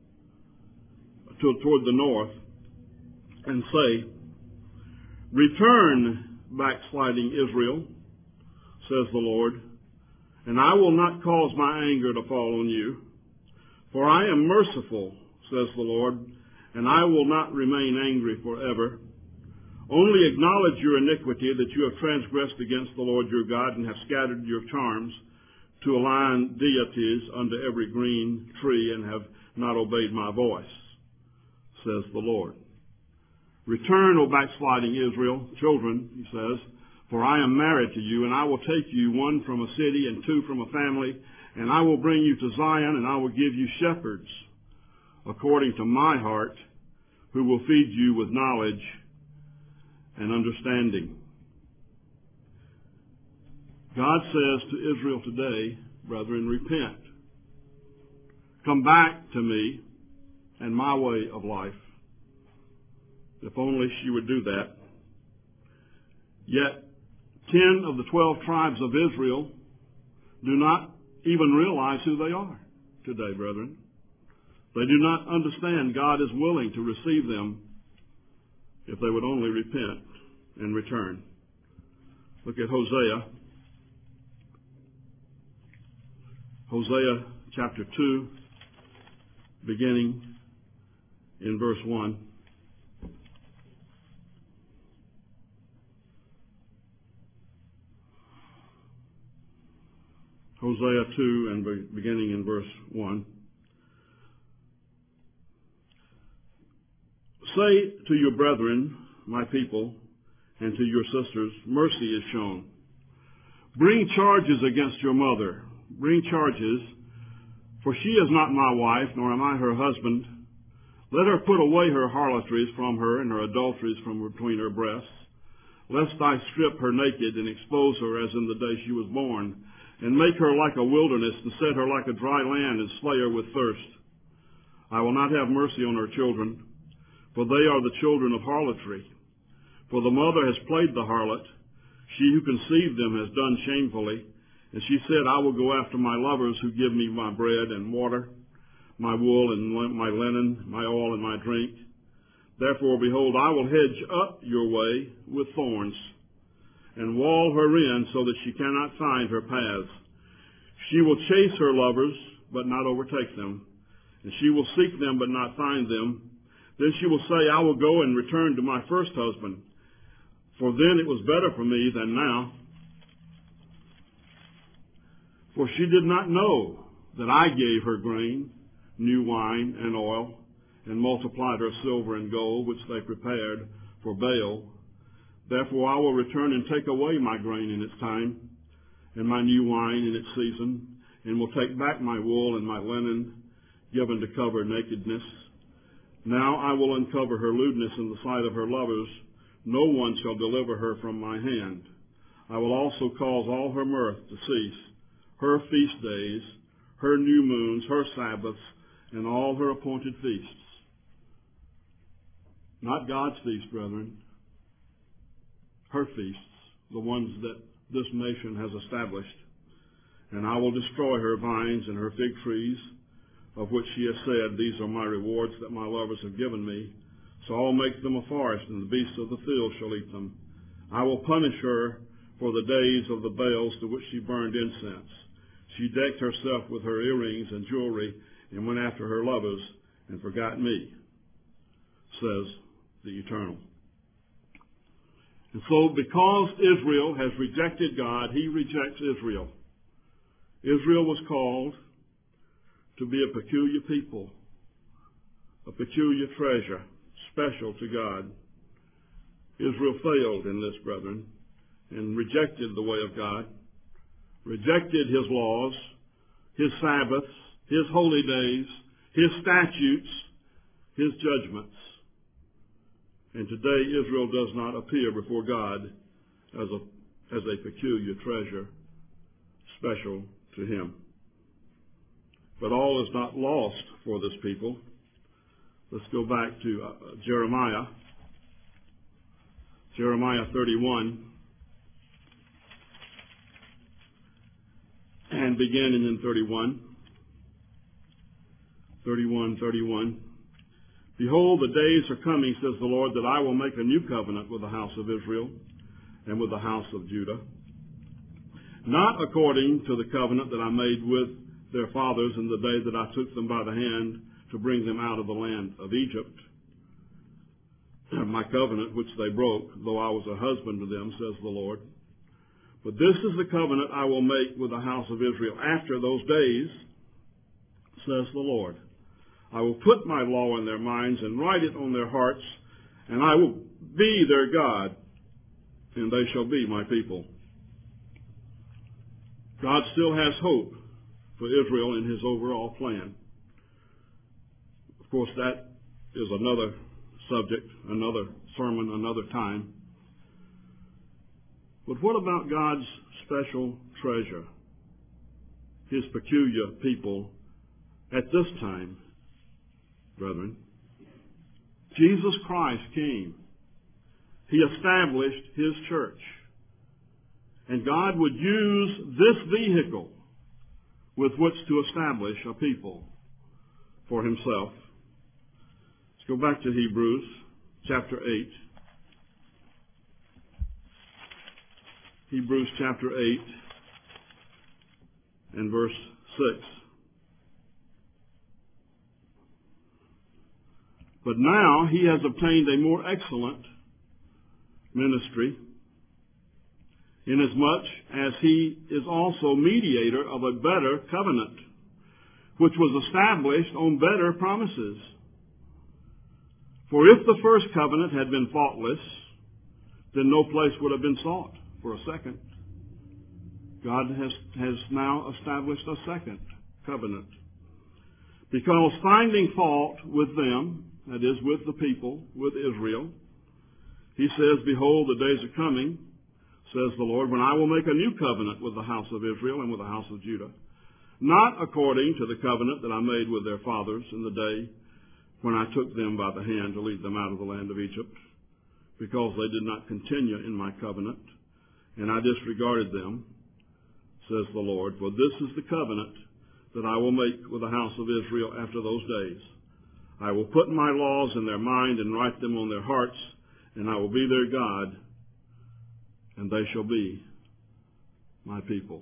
toward the north, and say, Return, backsliding Israel, says the Lord, and I will not cause my anger to fall on you. For I am merciful, says the Lord, and I will not remain angry forever. Only acknowledge your iniquity, that you have transgressed against the Lord your God, and have scattered your charms to align deities under every green tree, and have not obeyed my voice, says the Lord. Return, O backsliding Israel, children, he says, for I am married to you, and I will take you, one from a city and two from a family, and I will bring you to Zion, and I will give you shepherds according to my heart, who will feed you with knowledge and understanding. God says to Israel today, brethren, repent. Come back to me and my way of life. If only she would do that. Yet, ten of the twelve tribes of Israel do not even realize who they are today, brethren. They do not understand God is willing to receive them if they would only repent and return. Look at Hosea. Hosea chapter two, beginning in verse one. Hosea two and beginning in verse one. Say to your brethren, my people, and to your sisters, mercy is shown. Bring charges against your mother. Bring charges, for she is not my wife, nor am I her husband. Let her put away her harlotries from her, and her adulteries from between her breasts, lest I strip her naked and expose her as in the day she was born, and make her like a wilderness, and set her like a dry land, and slay her with thirst. I will not have mercy on her children, for they are the children of harlotry. For the mother has played the harlot. She who conceived them has done shamefully. And she said, I will go after my lovers who give me my bread and water, my wool and my linen, my oil and my drink. Therefore, behold, I will hedge up your way with thorns, and wall her in so that she cannot find her paths. She will chase her lovers, but not overtake them. And she will seek them, but not find them. Then she will say, I will go and return to my first husband, for then it was better for me than now. For she did not know that I gave her grain, new wine, and oil, and multiplied her silver and gold, which they prepared for Baal. Therefore I will return and take away my grain in its time, and my new wine in its season, and will take back my wool and my linen, given to cover nakedness. Now I will uncover her lewdness in the sight of her lovers. No one shall deliver her from my hand. I will also cause all her mirth to cease, her feast days, her new moons, her Sabbaths, and all her appointed feasts. Not God's feast, brethren. Her feasts, the ones that this nation has established. And I will destroy her vines and her fig trees, of which she has said, These are my rewards that my lovers have given me. So I will make them a forest, and the beasts of the field shall eat them. I will punish her for the days of the Baals to which she burned incense. She decked herself with her earrings and jewelry, and went after her lovers, and forgot me, says the Eternal. And so because Israel has rejected God, he rejects Israel. Israel was called to be a peculiar people, a peculiar treasure, special to God. Israel failed in this, brethren, and rejected the way of God, rejected his laws, his Sabbaths, his holy days, his statutes, his judgments. And today Israel does not appear before God as a, as a peculiar treasure, special to him. But all is not lost for this people. Let's go back to uh, Jeremiah. Jeremiah thirty-one. And beginning in thirty-one. thirty-one, thirty-one. Behold, the days are coming, says the Lord, that I will make a new covenant with the house of Israel and with the house of Judah. Not according to the covenant that I made with their fathers in the day that I took them by the hand to bring them out of the land of Egypt. My covenant which they broke, though I was a husband to them, says the Lord. But this is the covenant I will make with the house of Israel after those days, says the Lord. I will put my law in their minds and write it on their hearts, and I will be their God, and they shall be my people. God still has hope for Israel in his overall plan. Of course, that is another subject, another sermon, another time. But what about God's special treasure, his peculiar people at this time, brethren? Jesus Christ came. He established his church. And God would use this vehicle with which to establish a people for himself. Let's go back to Hebrews chapter eight. Hebrews chapter eight and verse six. But now he has obtained a more excellent ministry, inasmuch as he is also mediator of a better covenant, which was established on better promises. For if the first covenant had been faultless, then no place would have been sought for a second. God has, has now established a second covenant. Because finding fault with them, that is, with the people, with Israel, he says, Behold, the days are coming, says the Lord, when I will make a new covenant with the house of Israel and with the house of Judah, not according to the covenant that I made with their fathers in the day when I took them by the hand to lead them out of the land of Egypt, because they did not continue in my covenant, and I disregarded them, says the Lord. For this is the covenant that I will make with the house of Israel after those days. I will put my laws in their mind and write them on their hearts, and I will be their God, and they shall be my people.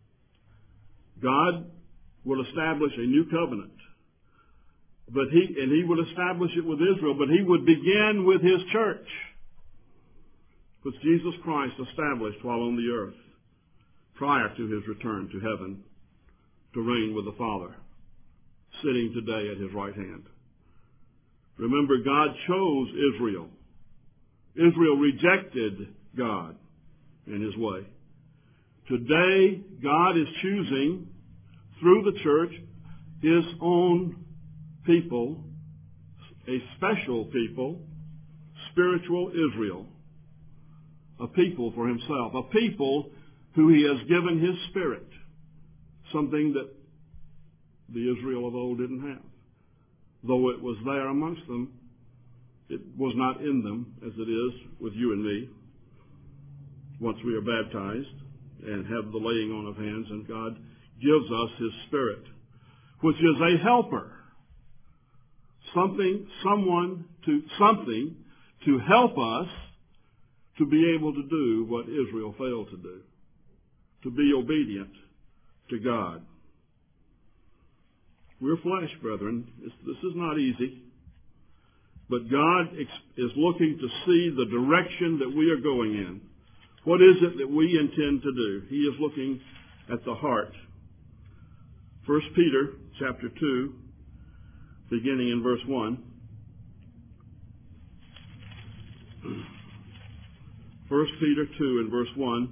God will establish a new covenant, but he and he would establish it with Israel, but he would begin with his church, which Jesus Christ established while on the earth, prior to his return to heaven, to reign with the Father, sitting today at his right hand. Remember, God chose Israel. Israel rejected God and his way. Today, God is choosing, through the church, his own people, a special people, spiritual Israel, a people for himself, a people who he has given his Spirit, something that the Israel of old didn't have. though it was there amongst them, it was not in them as it is with you and me. Once we are baptized and have the laying on of hands, and God gives us His Spirit, which is a helper, something, someone to, something to help us to be able to do what Israel failed to do, to be obedient to God. We're flesh, brethren. It's, this is not easy. But God is looking to see the direction that we are going in. What is it that we intend to do? He is looking at the heart. First Peter chapter two, beginning in verse one. First Peter two and verse one.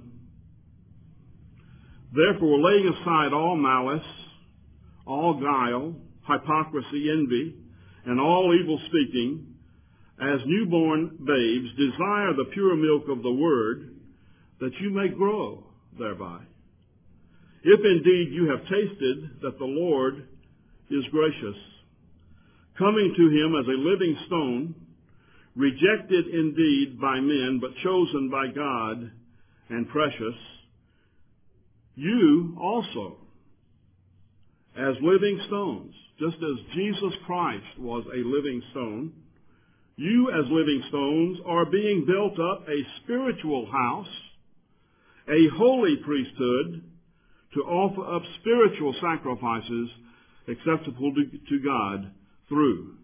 Therefore, laying aside all malice, all guile, hypocrisy, envy, and all evil speaking, as newborn babes, desire the pure milk of the word, that you may grow thereby. If indeed you have tasted that the Lord is gracious, coming to him as a living stone, rejected indeed by men, but chosen by God and precious, you also, as living stones, just as Jesus Christ was a living stone, you as living stones are being built up a spiritual house, a holy priesthood, to offer up spiritual sacrifices acceptable to, to God through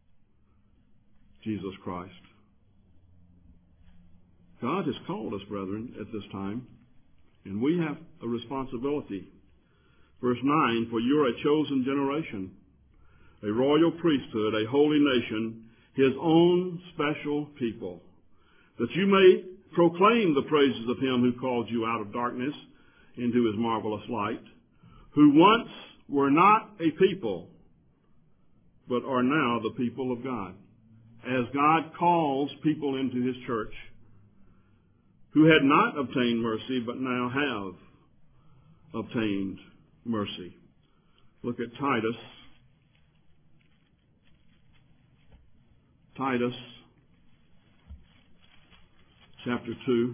Jesus Christ. God has called us, brethren, at this time, and we have a responsibility. Verse nine, for you're a chosen generation, a royal priesthood, a holy nation, His own special people, that you may proclaim the praises of Him who called you out of darkness into His marvelous light, who once were not a people, but are now the people of God. As God calls people into His church who had not obtained mercy, but now have obtained mercy. Look at Titus. Titus chapter two,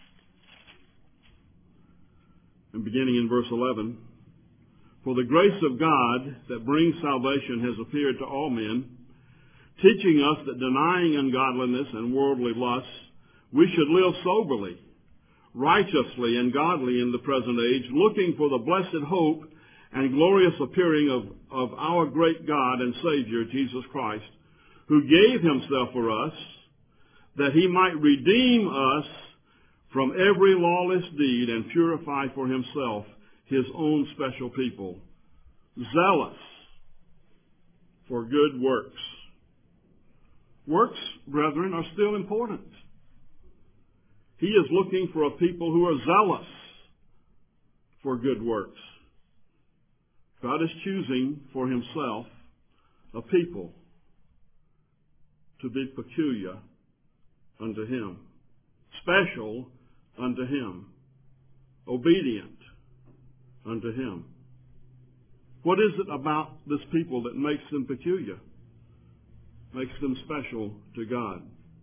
and beginning in verse eleven. For the grace of God that brings salvation has appeared to all men, teaching us that denying ungodliness and worldly lusts, we should live soberly, righteously, and godly in the present age, looking for the blessed hope and glorious appearing of, of our great God and Savior, Jesus Christ, who gave Himself for us, that He might redeem us from every lawless deed and purify for Himself His own special people, zealous for good works. Works, brethren, are still important. He is looking for a people who are zealous for good works. God is choosing for Himself a people to be peculiar unto Him, special unto Him, obedient unto Him. What is it about this people that makes them peculiar, makes them special to God?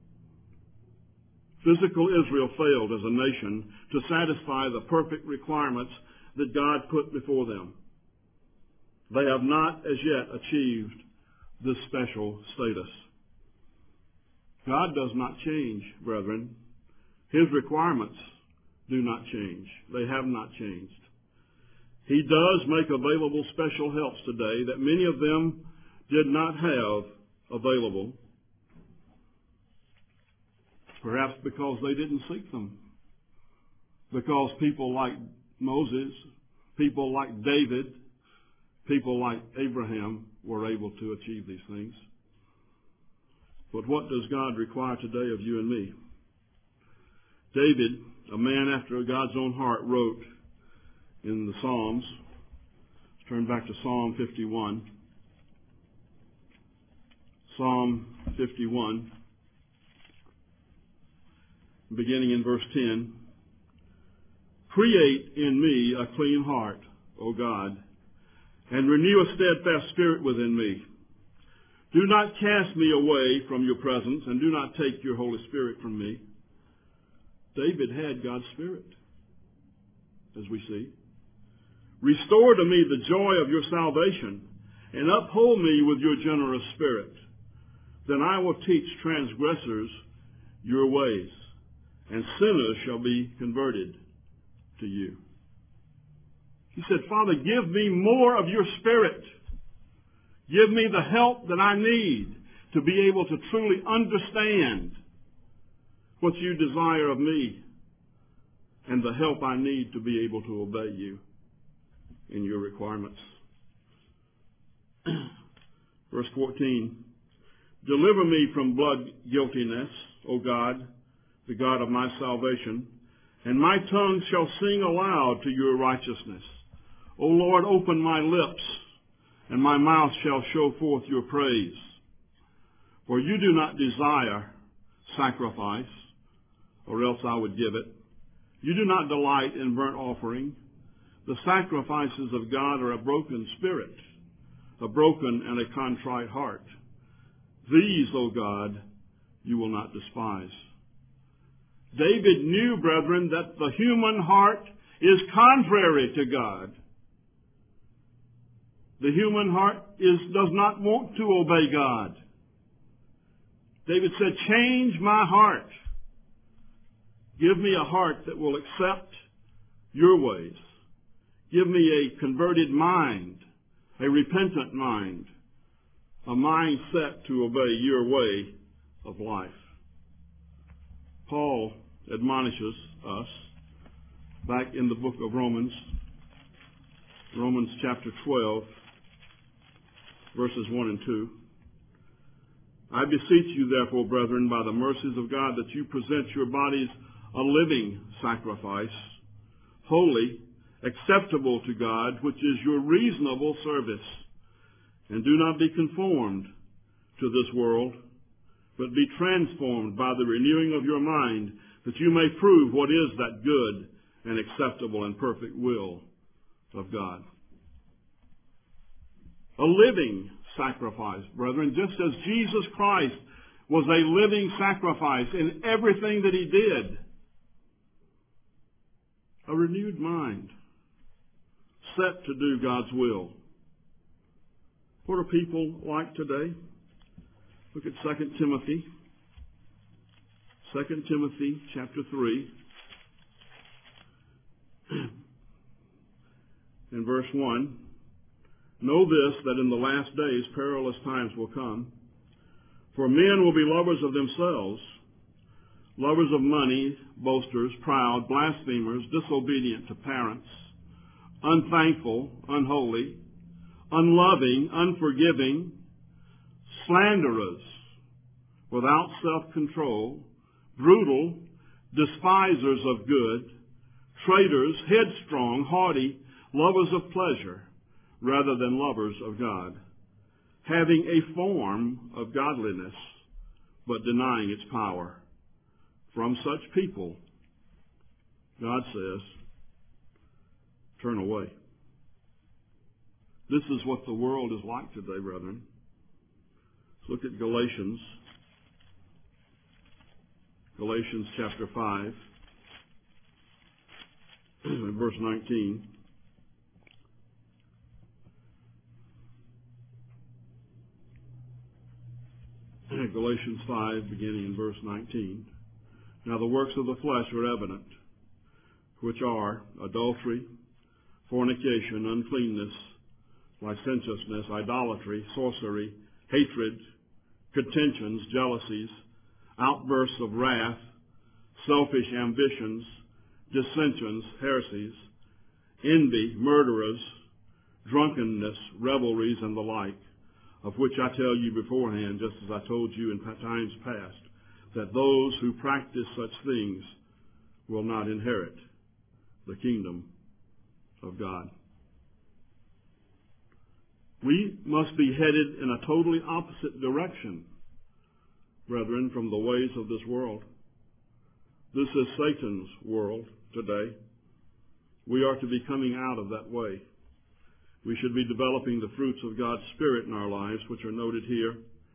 Physical Israel failed as a nation to satisfy the perfect requirements that God put before them. They have not as yet achieved this special status. God does not change, brethren. His requirements do not change. They have not changed. He does make available special helps today that many of them did not have available, perhaps because they didn't seek them. Because people like Moses, people like David, people like Abraham were able to achieve these things. But what does God require today of you and me? David, a man after God's own heart, wrote in the Psalms. Let's turn back to Psalm fifty-one. Psalm fifty-one, beginning in verse ten. Create in me a clean heart, O God, and renew a steadfast spirit within me. Do not cast me away from your presence, and do not take your Holy Spirit from me. David had God's Spirit, as we see. Restore to me the joy of your salvation, and uphold me with your generous spirit. Then I will teach transgressors your ways, and sinners shall be converted to you. He said, Father, give me more of your Spirit. Give me the help that I need to be able to truly understand what you desire of me, and the help I need to be able to obey you in your requirements. Verse fourteen, deliver me from blood guiltiness, O God, the God of my salvation, and my tongue shall sing aloud to your righteousness. O Lord, open my lips, and my mouth shall show forth your praise. For you do not desire sacrifice, or else I would give it. You do not delight in burnt offering. The sacrifices of God are a broken spirit, a broken and a contrite heart. These, O God, you will not despise. David knew, brethren, that the human heart is contrary to God. The human heart is, does not want to obey God. David said, change my heart. Give me a heart that will accept your ways. Give me a converted mind, a repentant mind, a mind set to obey your way of life. Paul admonishes us back in the book of Romans, Romans chapter twelve, verses one and two. I beseech you, therefore, brethren, by the mercies of God, that you present your bodies a living sacrifice, holy, acceptable to God, which is your reasonable service. And do not be conformed to this world, but be transformed by the renewing of your mind, that you may prove what is that good and acceptable and perfect will of God. A living sacrifice, brethren, just as Jesus Christ was a living sacrifice in everything that he did. A renewed mind, set to do God's will. What are people like today? Look at Second Timothy. Second Timothy chapter three. In verse one. Know this, that in the last days perilous times will come. For men will be lovers of themselves, lovers of money, boasters, proud, blasphemers, disobedient to parents, unthankful, unholy, unloving, unforgiving, slanderers, without self-control, brutal, despisers of good, traitors, headstrong, haughty, lovers of pleasure rather than lovers of God, having a form of godliness, but denying its power. From such people, God says, turn away. This is what the world is like today, brethren. Let's look at Galatians. Galatians chapter five, verse nineteen. Galatians five, beginning in verse nineteen. Now the works of the flesh are evident, which are adultery, fornication, uncleanness, licentiousness, idolatry, sorcery, hatred, contentions, jealousies, outbursts of wrath, selfish ambitions, dissensions, heresies, envy, murderers, drunkenness, revelries, and the like, of which I tell you beforehand, just as I told you in times past, that those who practice such things will not inherit the kingdom of God. We must be headed in a totally opposite direction, brethren, from the ways of this world. This is Satan's world today. We are to be coming out of that way. We should be developing the fruits of God's Spirit in our lives, which are noted here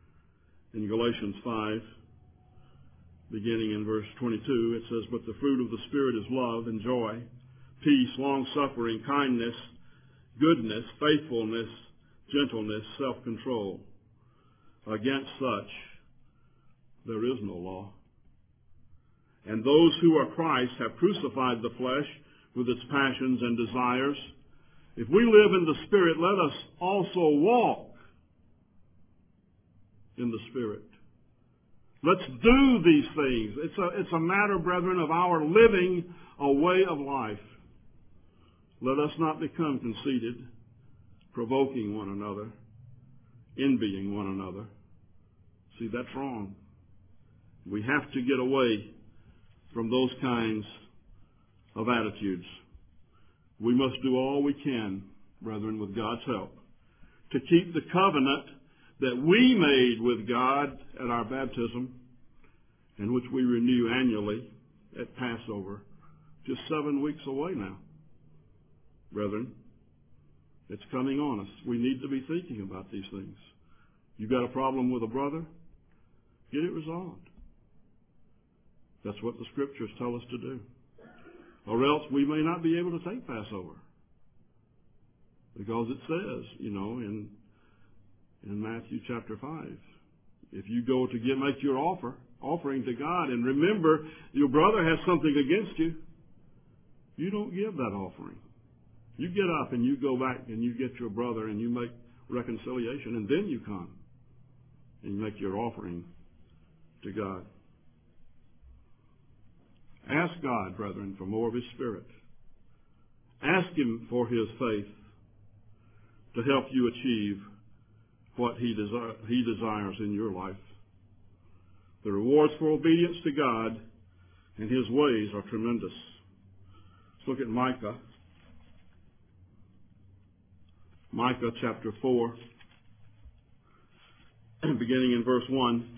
In Galatians five, beginning in verse twenty-two, it says, "But the fruit of the Spirit is love and joy, peace, long-suffering, kindness, goodness, faithfulness, gentleness, self-control. Against such there is no law. And those who are Christ have crucified the flesh with its passions and desires. If we live in the Spirit, let us also walk in the Spirit." Let's do these things. It's a, it's a matter, brethren, of our living a way of life. Let us not become conceited, provoking one another, envying one another. See, that's wrong. We have to get away from those kinds of attitudes. We must do all we can, brethren, with God's help, to keep the covenant that we made with God at our baptism, and which we renew annually at Passover, just seven weeks away now. Brethren, it's coming on us. We need to be thinking about these things. You got a problem with a brother? Get it resolved. That's what the Scriptures tell us to do. Or else we may not be able to take Passover. Because it says, you know, in in Matthew chapter five, if you go to get make your offer, offering to God, and remember your brother has something against you, you don't give that offering. You get up and you go back and you get your brother and you make reconciliation, and then you come and you make your offering to God. Ask God, brethren, for more of His Spirit. Ask Him for His faith to help you achieve what He, desire, he desires in your life. The rewards for obedience to God and His ways are tremendous. Let's look at Micah. Micah chapter four, beginning in verse one.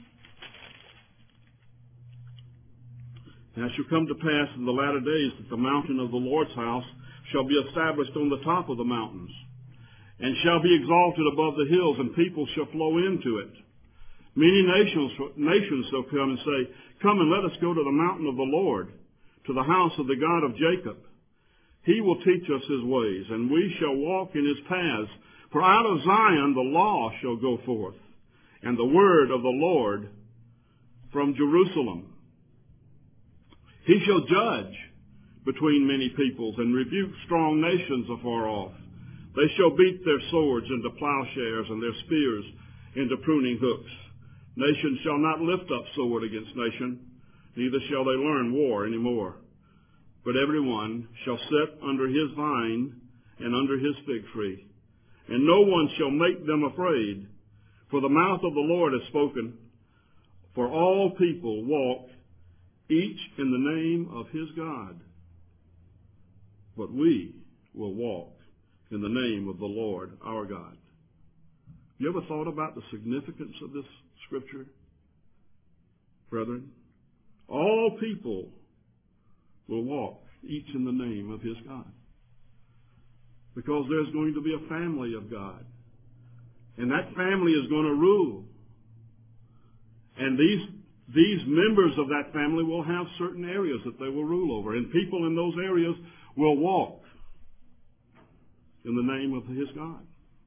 "And it shall come to pass in the latter days that the mountain of the Lord's house shall be established on the top of the mountains, and shall be exalted above the hills, and people shall flow into it. Many nations, nations shall come and say, Come and let us go to the mountain of the Lord, to the house of the God of Jacob. He will teach us His ways, and we shall walk in His paths. For out of Zion the law shall go forth, and the word of the Lord from Jerusalem. He shall judge between many peoples, and rebuke strong nations afar off. They shall beat their swords into plowshares, and their spears into pruning hooks. Nation shall not lift up sword against nation, neither shall they learn war any more. But every one shall sit under his vine and under his fig tree, and no one shall make them afraid. For the mouth of the Lord has spoken, for all people walk each in the name of his God. But we will walk in the name of the Lord our God." You ever thought about the significance of this scripture, brethren? All people will walk each in the name of his God. Because there's going to be a family of God. And that family is going to rule. And these, these members of that family will have certain areas that they will rule over. And people in those areas will walk in the name of his God.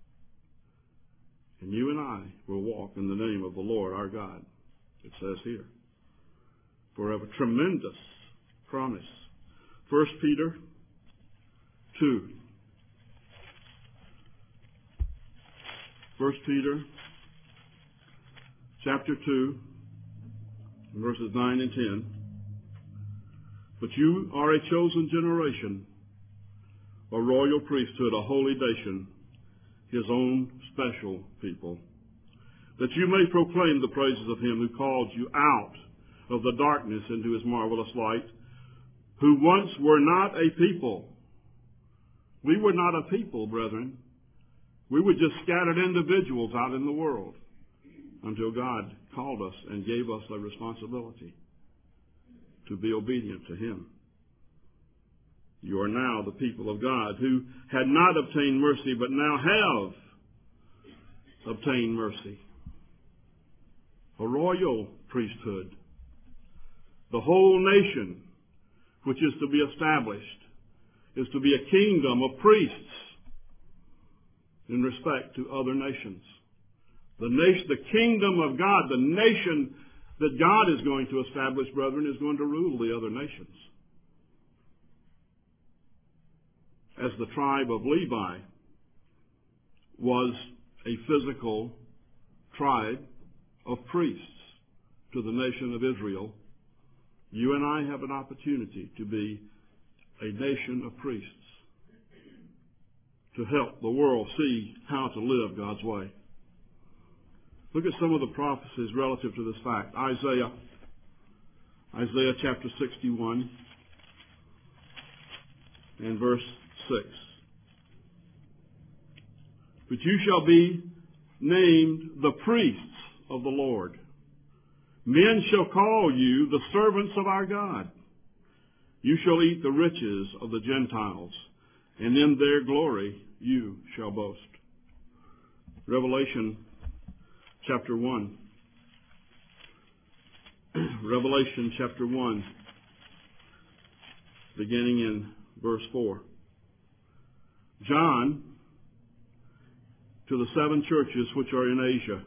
And you and I will walk in the name of the Lord our God, it says here. For a tremendous promise. First Peter two. First Peter chapter two, verses nine and ten. "But you are a chosen generation, a royal priesthood, a holy nation, his own special people, that you may proclaim the praises of him who called you out of the darkness into his marvelous light, who once were not a people." We were not a people, brethren. We were just scattered individuals out in the world until God called us and gave us a responsibility to be obedient to him. You are now the people of God, who had not obtained mercy, but now have obtained mercy. a royal priesthood. The whole nation, which is to be established, is to be a kingdom of priests in respect to other nations. The nation, the kingdom of God, the nation that God is going to establish, brethren, is going to rule the other nations. As the tribe of Levi was a physical tribe of priests to the nation of Israel, you and I have an opportunity to be a nation of priests, to help the world see how to live God's way. Look at some of the prophecies relative to this fact. Isaiah, Isaiah chapter sixty-one and verse six. But you shall be named the priests of the Lord. Men shall call you the servants of our God. You shall eat the riches of the Gentiles, and in their glory you shall boast. Revelation chapter one. Revelation chapter one, beginning in verse four. John, to the seven churches which are in Asia,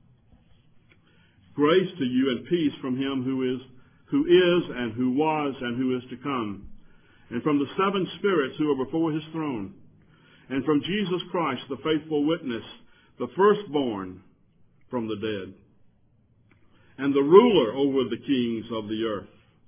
grace to you and peace from him who is, who is and who was and who is to come, and from the seven spirits who are before his throne, and from Jesus Christ, the faithful witness, the firstborn from the dead, and the ruler over the kings of the earth.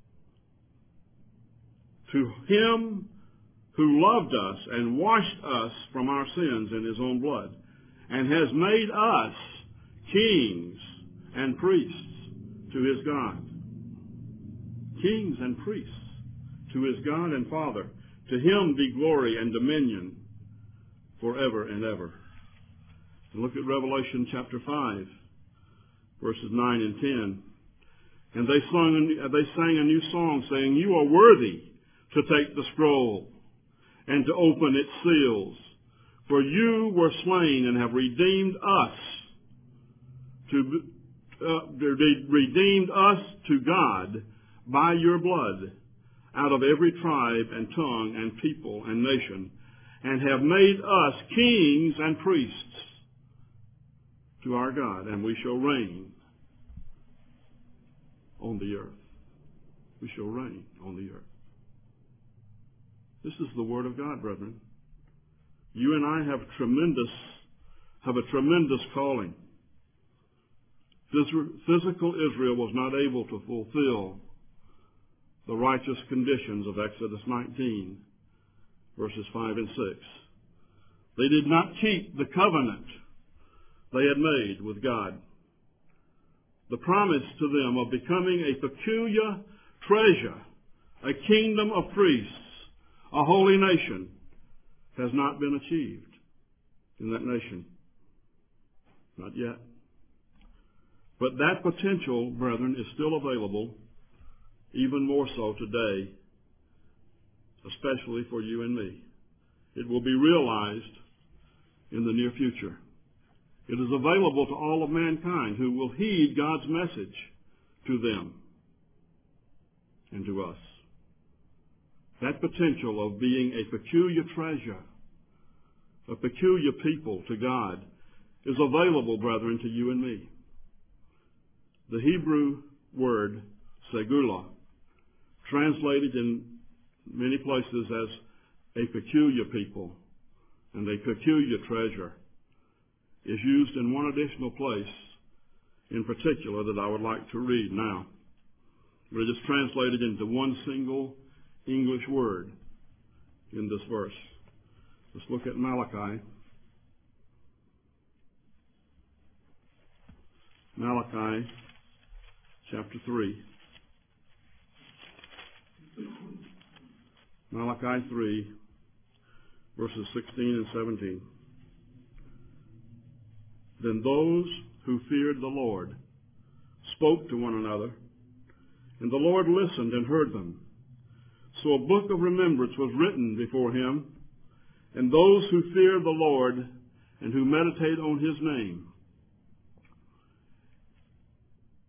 To him who loved us and washed us from our sins in his own blood, and has made us kings and priests to his God. Kings and priests to his God and Father. To him be glory and dominion forever and ever. And look at Revelation chapter five, verses nine and ten. And they sung, they sang a new song, saying, you are worthy to take the scroll and to open its seals. For you were slain and have redeemed us to uh, redeemed us to God by your blood out of every tribe and tongue and people and nation, and have made us kings and priests to our God, and we shall reign on the earth. We shall reign on the earth. This is the word of God, brethren. You and I have tremendous, have a tremendous calling. Physical Israel was not able to fulfill the righteous conditions of Exodus nineteen, verses five and six. They did not keep the covenant they had made with God. The promise to them of becoming a peculiar treasure, a kingdom of priests, a holy nation, has not been achieved in that nation. Not yet. But that potential, brethren, is still available, even more so today, especially for you and me. It will be realized in the near future. It is available to all of mankind who will heed God's message to them and to us. That potential of being a peculiar treasure, a peculiar people to God, is available, brethren, to you and me. The Hebrew word segula, translated in many places as a peculiar people and a peculiar treasure, is used in one additional place in particular that I would like to read now. But it is translated into one single English word in this verse. Let's look at Malachi. Malachi chapter three. Malachi three, verses sixteen and seventeen. Then those who feared the Lord spoke to one another, and the Lord listened and heard them. So a book of remembrance was written before him, and those who fear the Lord and who meditate on his name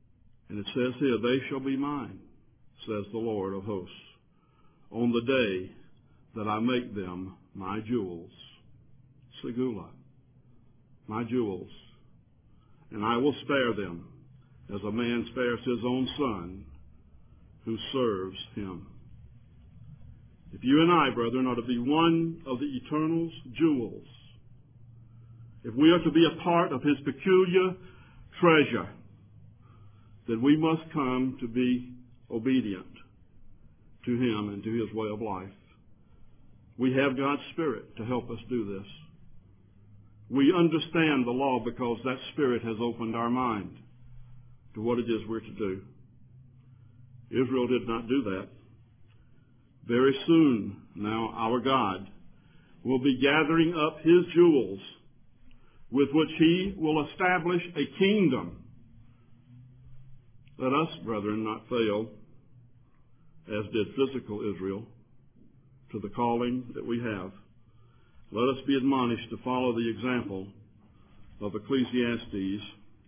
And it says here, they shall be mine, says the Lord of hosts, on the day that I make them my jewels. Segula, my jewels. And I will spare them as a man spares his own son who serves him. If you and I, brethren, are to be one of the Eternal's jewels, if we are to be a part of his peculiar treasure, then we must come to be obedient to him and to his way of life. We have God's Spirit to help us do this. We understand the law because that Spirit has opened our mind to what it is we're to do. Israel did not do that. Very soon now our God will be gathering up his jewels with which he will establish a kingdom. Let us, brethren, not fail, as did physical Israel, to the calling that we have. Let us be admonished to follow the example of Ecclesiastes,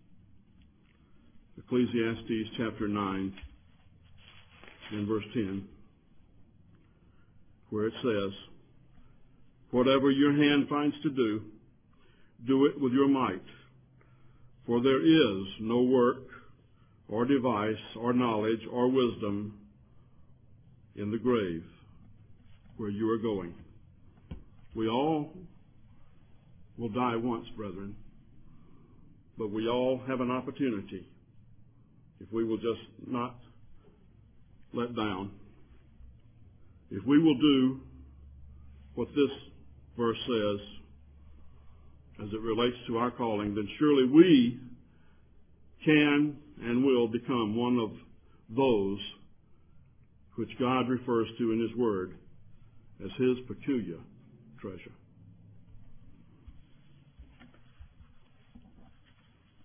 Ecclesiastes chapter nine and verse ten, where it says, whatever your hand finds to do, do it with your might, for there is no work or device or knowledge or wisdom in the grave where you are going. We all will die once, brethren, but we all have an opportunity if we will just not let down. If we will do what this verse says as it relates to our calling, then surely we can and will become one of those which God refers to in his word as his peculiar treasure.